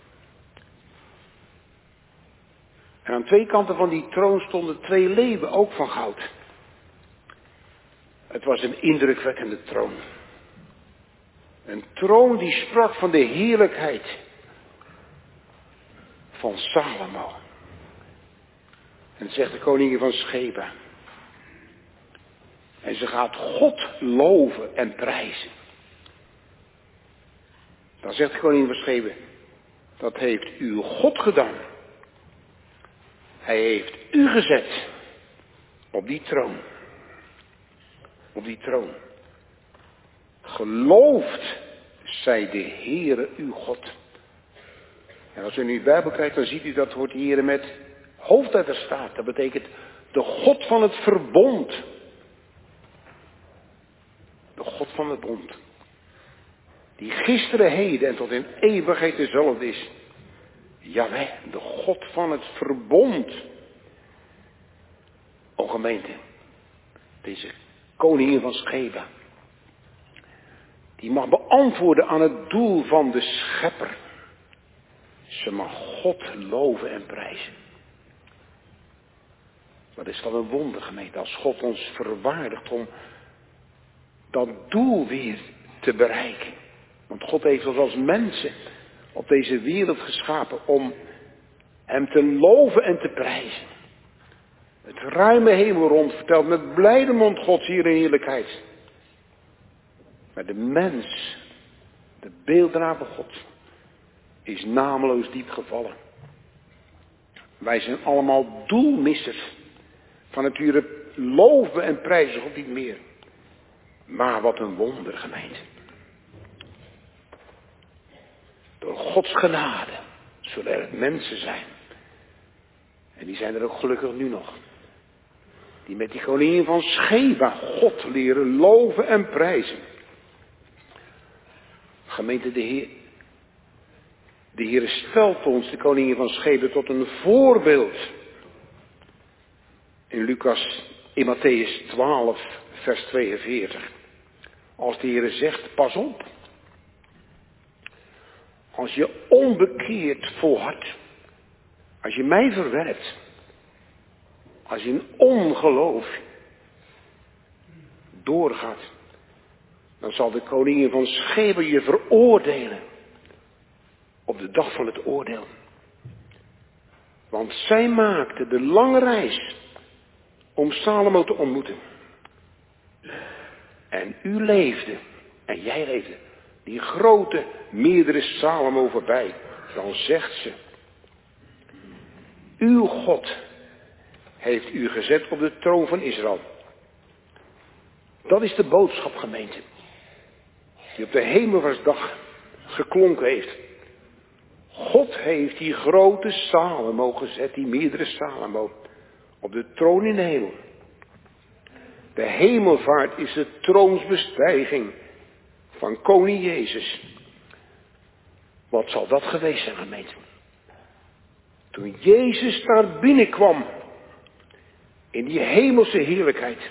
En aan twee kanten van die troon stonden twee leeuwen, ook van goud. Het was een indrukwekkende troon. Een troon die sprak van de heerlijkheid van Salomo. En zegt de koningin van Sheba. En ze gaat God loven en prijzen. Dan zegt de koningin van Sheba, dat heeft uw God gedaan. Hij heeft u gezet op die troon. Op die troon. Geloofd zij de Heere uw God. En als u nu de Bijbel kijkt, dan ziet u dat woord Heere met hoofdletter staat. Dat betekent de God van het verbond. De God van het bond. Die gisteren, heden en tot in eeuwigheid dezelfde is. Jawel, de God van het verbond. O gemeente, deze koningin van Sheba, die mag beantwoorden aan het doel van de schepper. Ze mag God loven en prijzen. Wat is dat een wonder, gemeente, als God ons verwaardigt om dat doel weer te bereiken. Want God heeft ons als mensen op deze wereld geschapen om hem te loven en te prijzen. Het ruime hemelrond vertelt met blijde mond Gods hier in heerlijkheid. Maar de mens, de beelddrager God, is nameloos diep gevallen. Wij zijn allemaal doelmissers. Van nature loven en prijzen God niet meer. Maar wat een wonder, gemeente. Door Gods genade zullen er mensen zijn. En die zijn er ook gelukkig nu nog. Die met die koningin van Sheba God leren loven en prijzen. Gemeente, de Heer. De Heer stelt ons, de koningin van Sheba, tot een voorbeeld. In Lucas, in Matthäus twaalf, vers tweeënveertig. Als de Heer zegt, pas op. Als je onbekeerd volhardt. Als je mij verwerpt. Als je in ongeloof doorgaat. Dan zal de koningin van Sheba je veroordelen. Op de dag van het oordeel. Want zij maakte de lange reis om Salomo te ontmoeten. En u leefde, en jij leefde, die grote, meerdere Salomo voorbij. Dan zegt ze, uw God heeft u gezet op de troon van Israël. Dat is de boodschap, gemeente, die op de hemelvaartsdag geklonken heeft. God heeft die grote Salomo gezet, die meerdere Salomo, op de troon in de hemel. De hemelvaart is de troonsbestijging van koning Jezus. Wat zal dat geweest zijn, gemeente? Toen Jezus daar binnenkwam, in die hemelse heerlijkheid.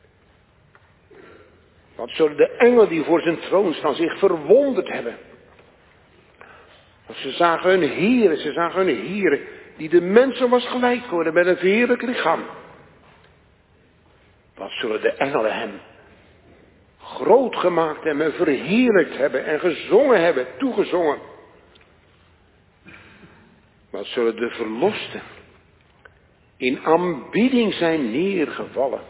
Wat zullen de engelen die voor zijn troon staan zich verwonderd hebben. Want ze zagen hun Heere, ze zagen hun Heere, die de mensen was gelijk geworden met een verheerlijk lichaam. Wat zullen de engelen hem groot gemaakt hebben en verheerlijkt hebben en gezongen hebben, toegezongen. Wat zullen de verlosten in aanbidding zijn neergevallen.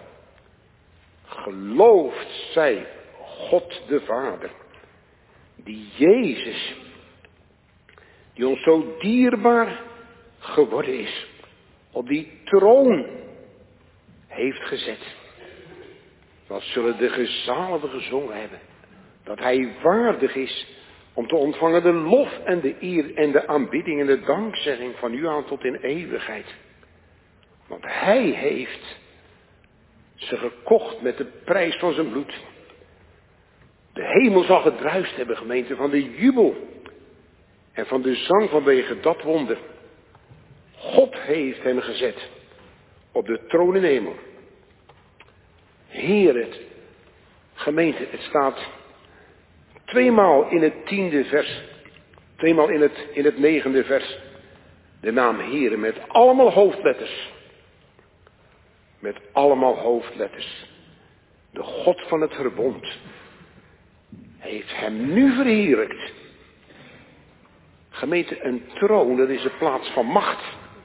Gelooft zij God de Vader, die Jezus, die ons zo dierbaar geworden is, op die troon heeft gezet. Dat zullen de gezalven gezongen hebben. Dat hij waardig is om te ontvangen de lof en de eer en de aanbidding en de dankzegging van u aan tot in eeuwigheid. Want hij heeft ze gekocht met de prijs van zijn bloed. De hemel zal gedruist hebben, gemeente, van de jubel en van de zang vanwege dat wonder. God heeft hem gezet op de troon in de hemel. Heer, het gemeente, het staat tweemaal in het tiende vers, tweemaal in het, in het negende vers, de naam Heere met allemaal hoofdletters. Met allemaal hoofdletters. De God van het verbond heeft hem nu verheerlijkt. Gemeente, een troon, dat is een plaats van macht.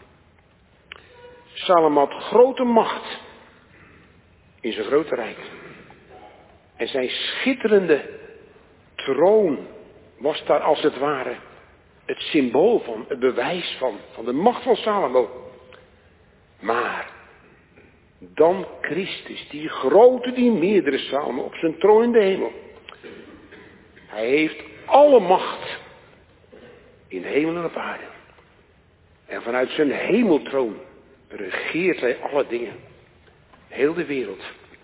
Salomo had grote macht in zijn grote rijk. En zijn schitterende troon was daar als het ware het symbool van, het bewijs van, van de macht van Salomo. Maar dan Christus, die grote, die meerdere Salomo op zijn troon in de hemel. Hij heeft alle macht in de hemel en op aarde. En vanuit zijn hemeltroon regeert hij alle dingen. Heel de wereld.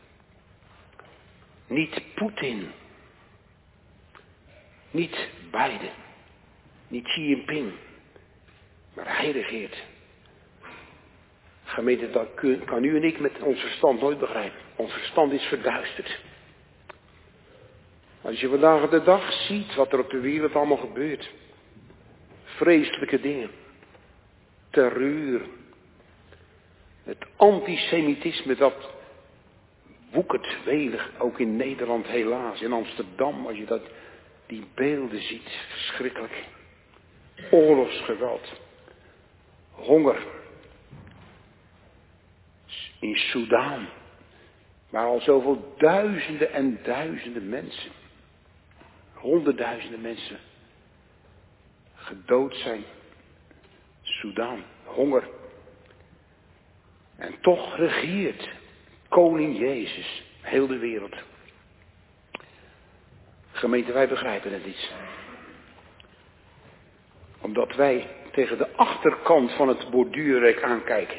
Niet Poetin. Niet Biden. Niet Xi Jinping. Maar hij regeert. Gemeente, dat kan u en ik met ons verstand nooit begrijpen. Ons verstand is verduisterd. Als je vandaag de dag ziet wat er op de wereld allemaal gebeurt. Vreselijke dingen. Terreur. Het antisemitisme dat woekert welig, ook in Nederland helaas, in Amsterdam, als je dat, die beelden ziet, verschrikkelijk. Oorlogsgeweld, honger. In Soedan, waar al zoveel duizenden en duizenden mensen, honderdduizenden mensen gedood zijn. Soedan, honger. En toch regeert koning Jezus heel de wereld. Gemeente, wij begrijpen het niet. Omdat wij tegen de achterkant van het borduurrek aankijken.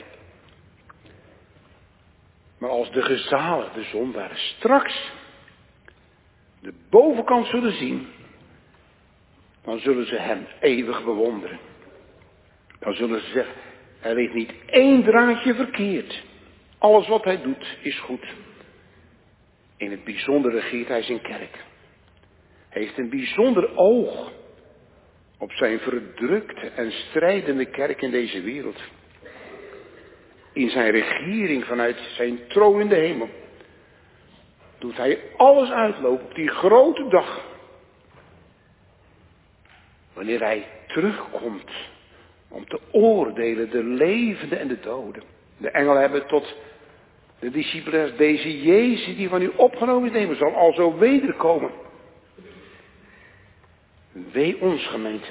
Maar als de gezaligde zondaren straks de bovenkant zullen zien, dan zullen ze hem eeuwig bewonderen. Dan zullen ze zeggen, er is niet één draadje verkeerd. Alles wat hij doet is goed. In het bijzonder regeert hij zijn kerk. Hij heeft een bijzonder oog op zijn verdrukte en strijdende kerk in deze wereld. In zijn regering vanuit zijn troon in de hemel doet hij alles uitlopen op die grote dag. Wanneer hij terugkomt om te oordelen de levenden en de doden. De engelen hebben tot de discipelen, deze Jezus die van u opgenomen is nemen, zal al zo wederkomen. Wee ons, gemeente.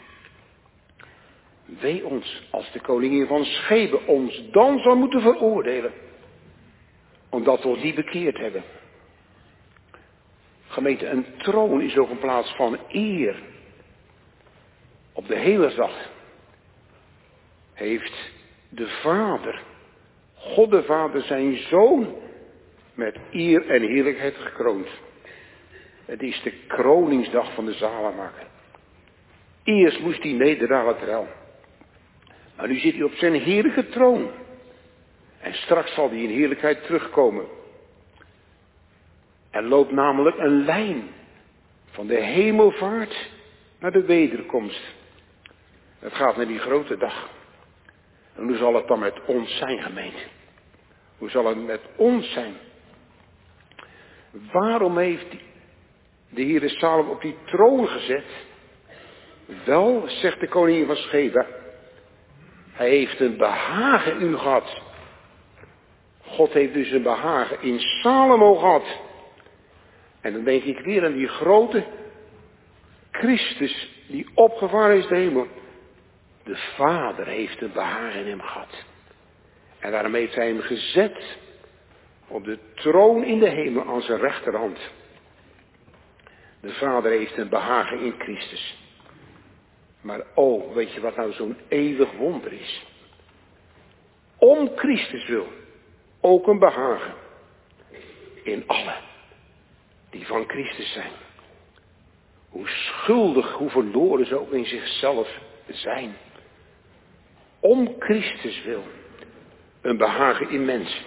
Wee ons als de koningin van Schebe ons dan zal moeten veroordelen. Omdat we ons niet bekeerd hebben. Gemeente, een troon is ook een plaats van eer. Op de hele dag heeft de Vader, God de Vader, zijn Zoon met eer en heerlijkheid gekroond. Het is de kroningsdag van de zalenmaker. Eerst moest hij nederdagen ter hel. Maar nu zit hij op zijn heerlijke troon. En straks zal hij in heerlijkheid terugkomen. Er loopt namelijk een lijn van de hemelvaart naar de wederkomst. Het gaat naar die grote dag. En hoe zal het dan met ons zijn, gemeente? Hoe zal het met ons zijn? Waarom heeft de Heere Salomo op die troon gezet? Wel, zegt de koningin van Schebe, hij heeft een behagen in u gehad. God heeft dus een behagen in Salomo gehad. En dan denk ik weer aan die grote Christus die opgevaren is de hemel. De Vader heeft een behagen in hem gehad. En daarom heeft hij hem gezet op de troon in de hemel aan zijn rechterhand. De Vader heeft een behagen in Christus. Maar oh, weet je wat nou zo'n eeuwig wonder is? Om Christus wil ook een behagen in allen die van Christus zijn. Hoe schuldig, hoe verloren ze ook in zichzelf zijn. Om Christus wil een behagen in mensen.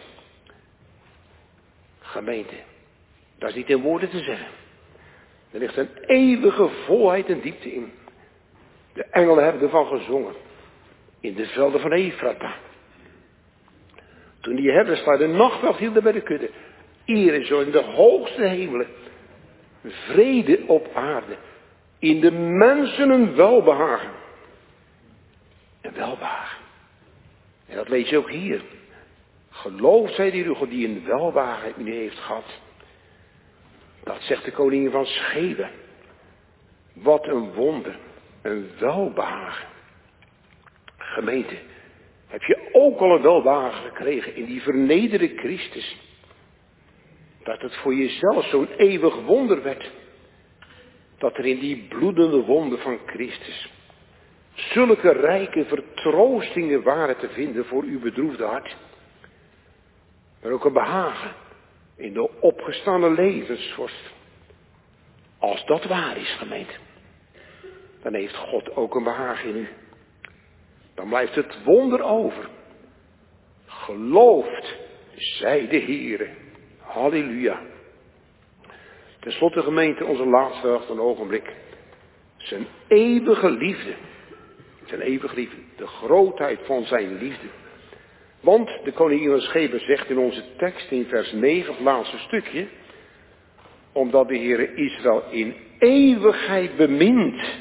Gemeente, dat is niet in woorden te zeggen. Er ligt een eeuwige volheid en diepte in. De engelen hebben ervan gezongen. In de velden van Efrata. Toen die herders daar de nachtwacht hielden bij de kudde. Ere zo in de hoogste hemelen. Vrede op aarde. In de mensen een welbehagen. Een welbehagen. En dat lees je ook hier. Gelooft zij die God die een welbehagen in u heeft gehad. Dat zegt de koningin van Schebe. Wat een wonder. Een welbehagen. Gemeente. Heb je ook al een welbehagen gekregen in die vernederde Christus. Dat het voor jezelf zo'n eeuwig wonder werd. Dat er in die bloedende wonden van Christus. Zulke rijke vertroostingen waren te vinden voor uw bedroefde hart. Maar ook een behagen in de opgestane levensvorst. Als dat waar is, gemeente. Dan heeft God ook een behagen in u. Dan blijft het wonder over. Gelooft, zij de Heere. Halleluja. Ten slotte, gemeente, onze laatste wacht een ogenblik. Zijn eeuwige liefde. Zijn eeuwige liefde. De grootheid van zijn liefde. Want de koningin van Schebe zegt in onze tekst in vers negen, het laatste stukje. Omdat de Heere Israël in eeuwigheid bemint.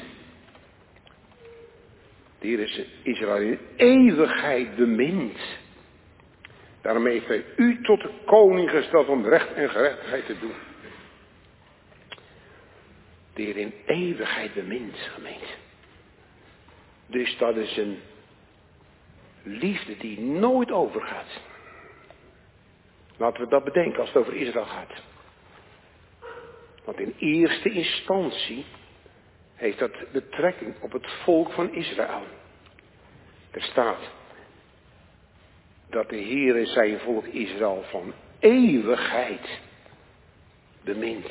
De Heer is Israël in eeuwigheid bemint. Daarom heeft hij u tot de koning gesteld om recht en gerechtigheid te doen. De Heer in eeuwigheid bemint, gemeente. Dus dat is een liefde die nooit overgaat. Laten we dat bedenken als het over Israël gaat. Want in eerste instantie heeft dat betrekking op het volk van Israël. Er staat dat de Heere zijn volk Israël van eeuwigheid bemint.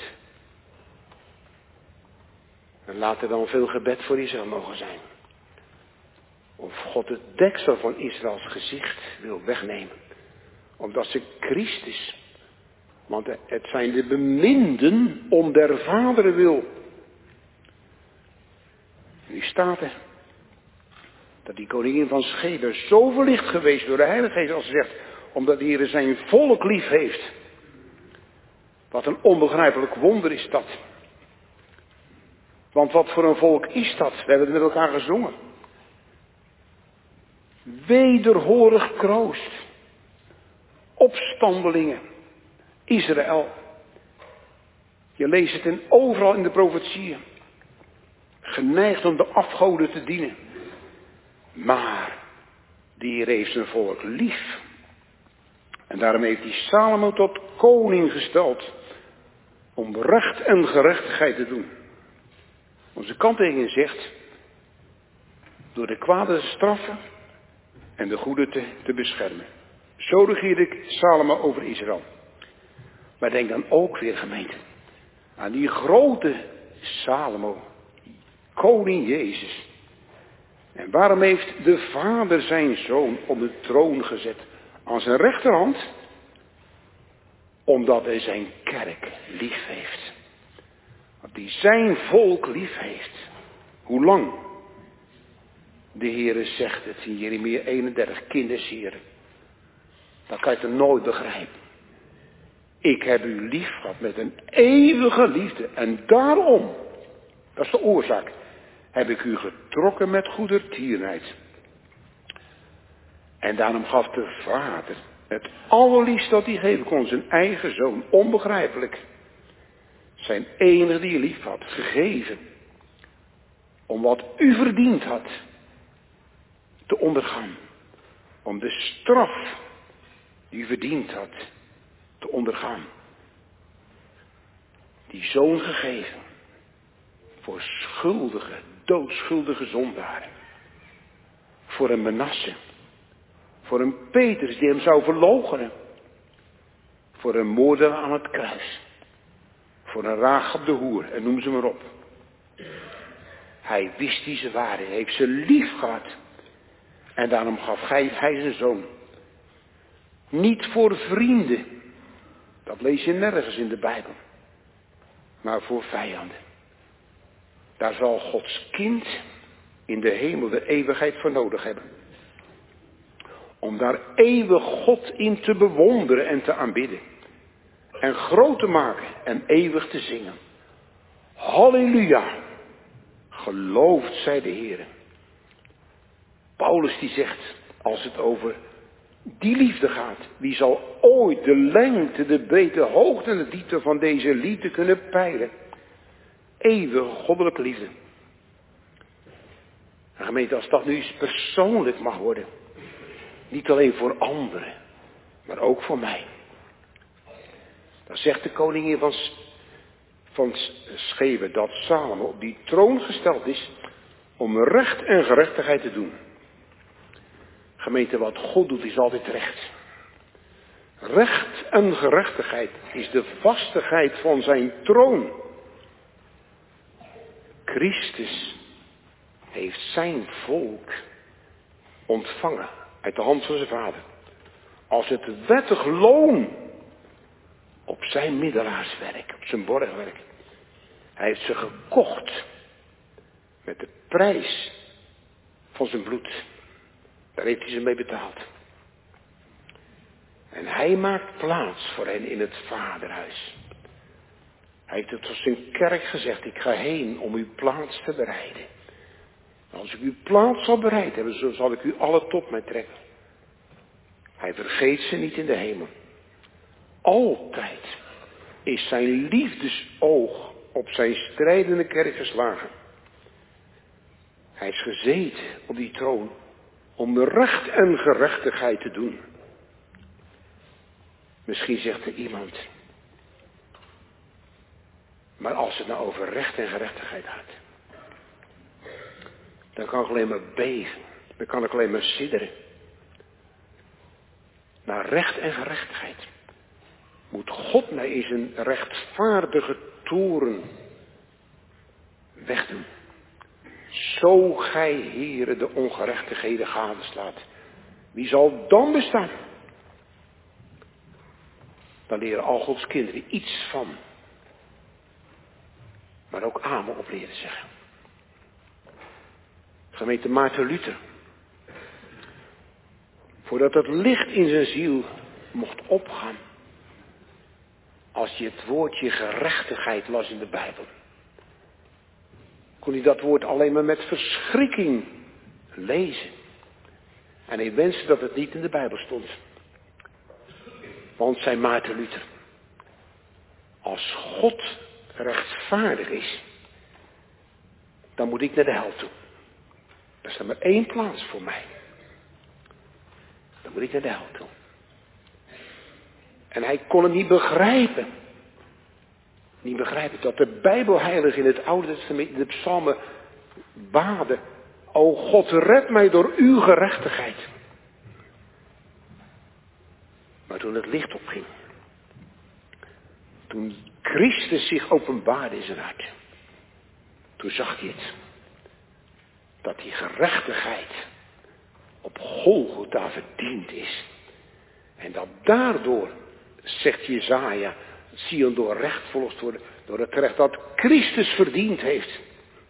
En laat er dan veel gebed voor Israël mogen zijn. Of God het deksel van Israëls gezicht wil wegnemen. Omdat ze Christus, want het zijn de beminden om der vaderen wil. Nu staat er dat die koningin van Schebe zo verlicht geweest door de Heilige Geest als ze zegt, omdat de Heer zijn volk lief heeft. Wat een onbegrijpelijk wonder is dat. Want wat voor een volk is dat? We hebben het met elkaar gezongen. Wederhorig kroost. Opstandelingen. Israël. Je leest het in overal in de profetieën. Geneigd om de afgoden te dienen. Maar die Heer heeft zijn volk lief. En daarom heeft hij Salomo tot koning gesteld. Om recht en gerechtigheid te doen. Onze kanttekening zegt. Door de kwade te straffen. En de goede te, te beschermen. Zo regeerde ik Salomo over Israël. Maar denk dan ook weer, gemeente. Aan die grote Salomo. Koning Jezus. En waarom heeft de Vader zijn Zoon op de troon gezet? Aan zijn rechterhand? Omdat hij zijn kerk lief heeft. Want hij zijn volk lief heeft. Hoe lang? De Heere zegt het in Jeremia eenendertig. Kinders, heren. Dan kan je het nooit begrijpen. Ik heb u lief gehad met een eeuwige liefde. En daarom, dat is de oorzaak, heb ik u getrokken met goedertierenheid. En daarom gaf de Vader het allerliefst dat hij geven kon, zijn eigen zoon, onbegrijpelijk. Zijn enige die je lief had, gegeven. Om wat u verdiend had, te ondergaan. Om de straf die u verdiend had, te te ondergaan. Die zoon gegeven voor schuldige, doodschuldige zondaren. Voor een Manasse. Voor een Petrus die hem zou verloochenen. Voor een moordenaar aan het kruis. Voor een Rachab de hoer en noem ze maar op. Hij wist die ze waren, hij heeft ze lief gehad. En daarom gaf hij, hij zijn zoon. Niet voor vrienden. Dat lees je nergens in de Bijbel. Maar voor vijanden. Daar zal Gods kind in de hemel de eeuwigheid voor nodig hebben. Om daar eeuwig God in te bewonderen en te aanbidden. En groot te maken en eeuwig te zingen. Halleluja. Geloofd zij de Heer. Paulus die zegt, als het over die liefde gaat. Wie zal ooit de lengte, de breedte, hoogte en de diepte van deze liefde kunnen peilen. Eeuwige goddelijke liefde. En gemeente, als dat nu eens persoonlijk mag worden. Niet alleen voor anderen, maar ook voor mij. Dan zegt de koningin van, van Schebe dat Salomo op die troon gesteld is om recht en gerechtigheid te doen. Gemeente, wat God doet is altijd recht. Recht en gerechtigheid is de vastigheid van zijn troon. Christus heeft zijn volk ontvangen uit de hand van zijn vader. Als het wettig loon op zijn middelaarswerk, op zijn borgwerk. Hij heeft ze gekocht met de prijs van zijn bloed. Daar heeft hij ze mee betaald. En hij maakt plaats voor hen in het vaderhuis. Hij heeft het tot zijn kerk gezegd, ik ga heen om uw plaats te bereiden. Als ik uw plaats zal bereid hebben, zo zal ik u alle tot mij trekken. Hij vergeet ze niet in de hemel. Altijd is zijn liefdesoog op zijn strijdende kerk geslagen. Hij is gezeten op die troon om recht en gerechtigheid te doen. Misschien zegt er iemand, maar als het nou over recht en gerechtigheid gaat, dan kan ik alleen maar beven, dan kan ik alleen maar sidderen. Naar recht en gerechtigheid moet God mij in zijn rechtvaardige toren wegdoen. Zo gij, Heere, de ongerechtigheden gadeslaat. Wie zal dan bestaan? Dan leren al Gods kinderen iets van. Maar ook amen op leren zeggen. Gemeente Maarten Luther. Voordat het licht in zijn ziel mocht opgaan. Als je het woordje gerechtigheid las in de Bijbel. Kon hij dat woord alleen maar met verschrikking lezen. En hij wenste dat het niet in de Bijbel stond. Want zei Maarten Luther. Als God rechtvaardig is. Dan moet ik naar de hel toe. Er is er maar één plaats voor mij. Dan moet ik naar de hel toe. En hij kon het niet begrijpen. Niet begrijpen dat de Bijbelheiligen in het Oude Testament, in de psalmen, baden. O God, red mij door uw gerechtigheid. Maar toen het licht opging. Toen Christus zich openbaarde in zijn hart. Toen zag hij het. Dat die gerechtigheid op Golgotha verdiend is. En dat daardoor, zegt Jesaja, Sion door recht verlost worden. Door het recht dat Christus verdiend heeft.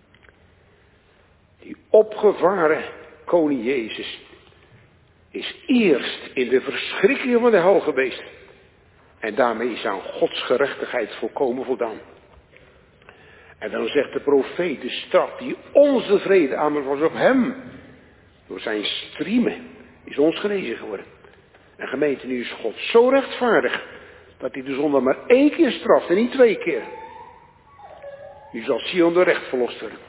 Die opgevaren koning Jezus is eerst in de verschrikkingen van de hel geweest. En daarmee is aan Gods gerechtigheid volkomen voldaan. En dan zegt de profeet, de straf die onze vrede aan was op hem. Door zijn striemen is ons genezen geworden. En gemeente, nu is God zo rechtvaardig. Dat hij de zonde maar één keer straft en niet twee keer. Nu zal Sion door recht verlost worden.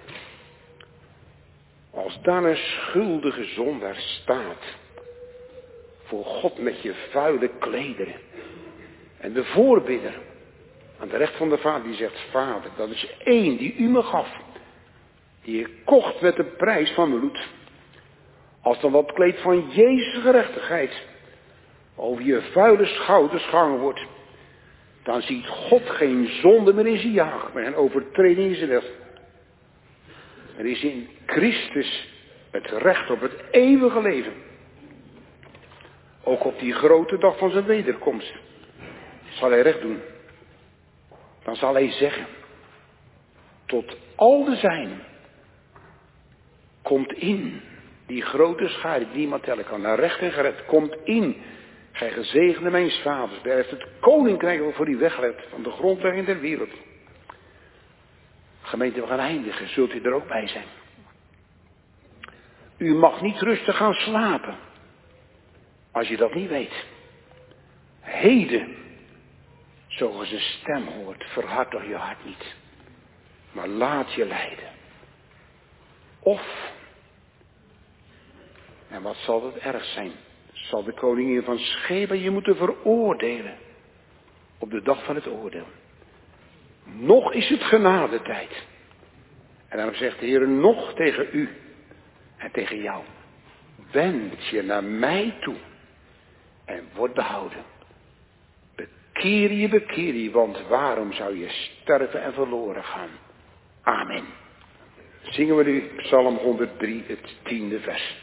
Als dan een schuldige zondaar staat. Voor God met je vuile klederen. En de voorbidder aan de recht van de Vader, die zegt, Vader, dat is één die u me gaf. Die je kocht met de prijs van mijn bloed. Als dan dat kleed van Jezus gerechtigheid over je vuile schouders gehangen wordt, dan ziet God geen zonde meer in zijn jaag, maar een overtreding in zijn weg. Er is in Christus het recht op het eeuwige leven. Ook op die grote dag van zijn wederkomst zal hij recht doen. Dan zal hij zeggen, tot al de zijnen, komt in, die grote schaar die niemand tellen kan, naar recht en gered, komt in, gij gezegende mijns vaders, bereft het koninkrijk wel voor u weggelegd van de grondlegging der wereld. Gemeente, we gaan eindigen, zult u er ook bij zijn. U mag niet rustig gaan slapen, als je dat niet weet. Heden, zo ge zijn stem hoort, verhard toch je hart niet, maar laat je leiden. Of, en wat zal het erg zijn, zal de koningin van Sheba je moeten veroordelen op de dag van het oordeel. Nog is het genadetijd. En daarom zegt de Heer nog tegen u en tegen jou, wend je naar mij toe en word behouden. Bekeer je, bekeer je, want waarom zou je sterven en verloren gaan? Amen. Zingen we nu Psalm honderddrie, het tiende vers.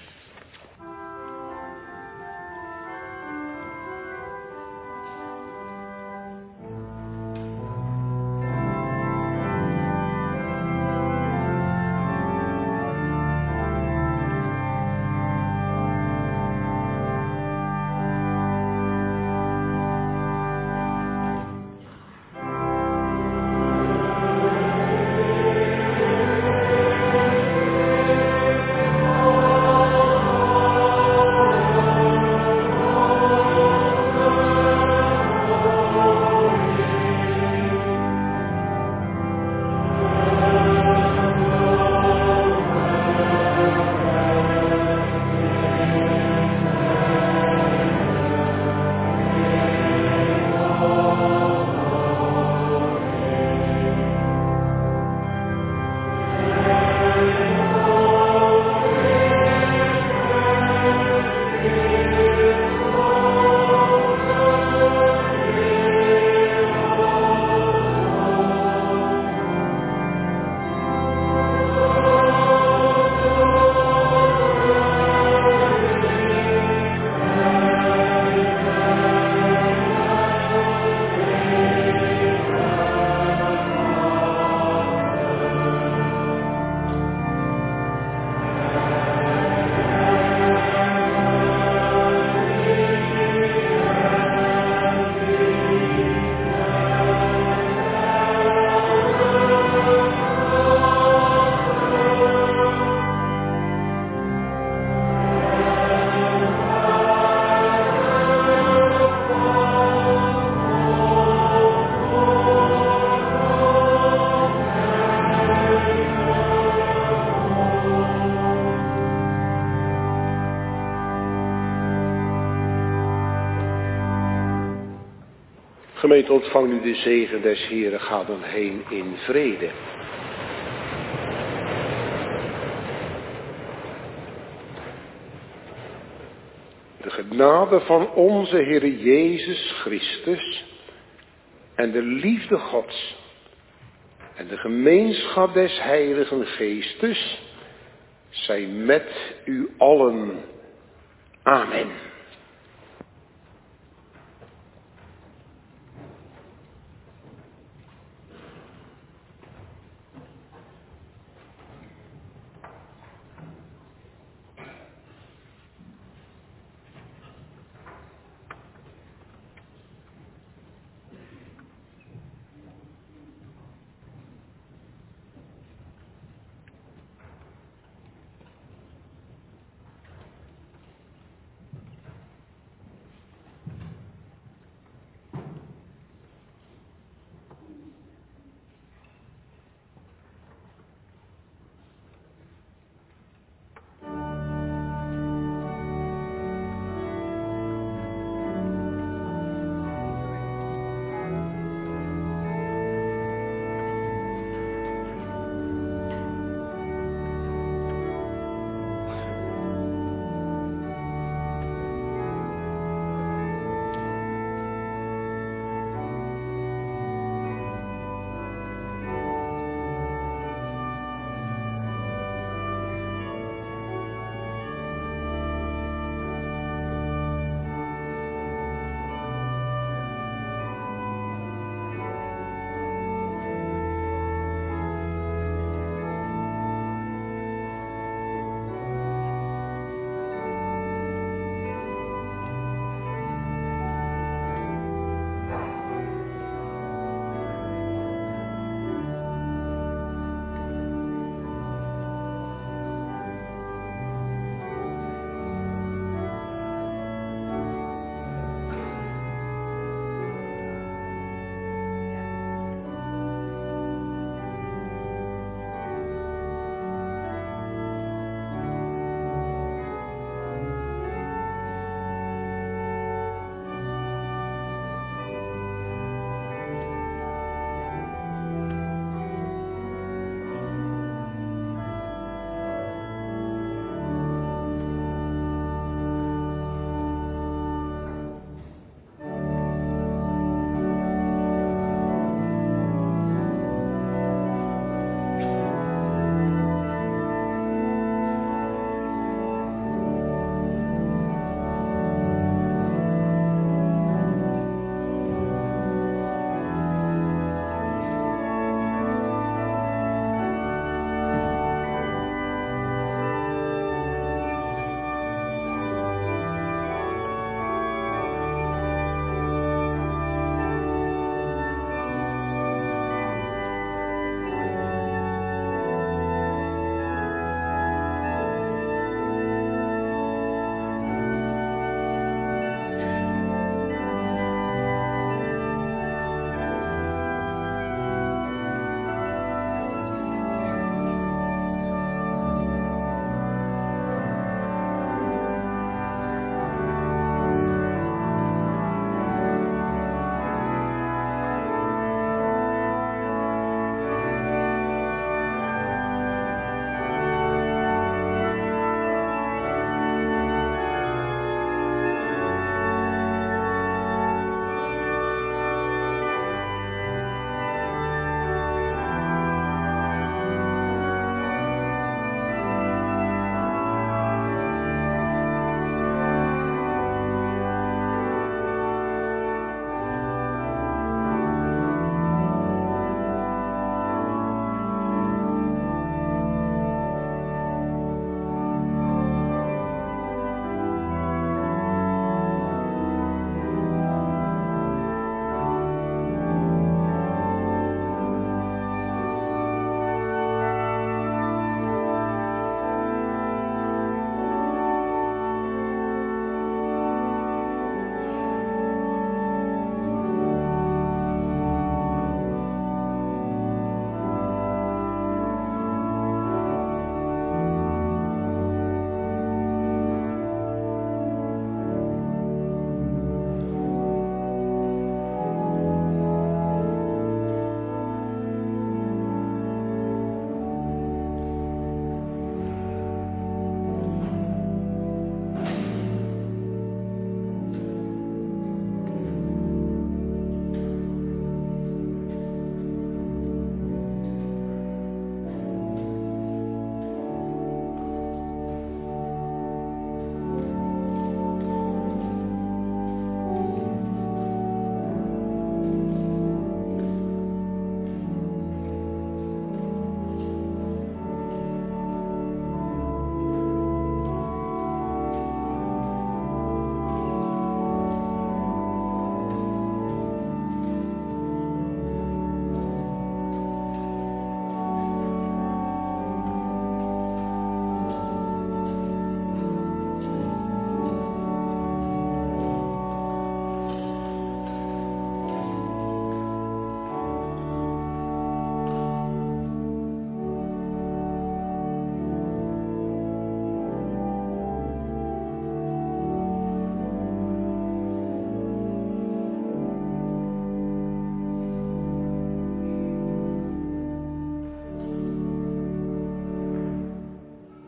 Gemeente, ontvang nu de zegen des Heeren, ga dan heen in vrede. De genade van onze Heer Jezus Christus en de liefde Gods en de gemeenschap des Heiligen Geestes zij met u allen. Amen.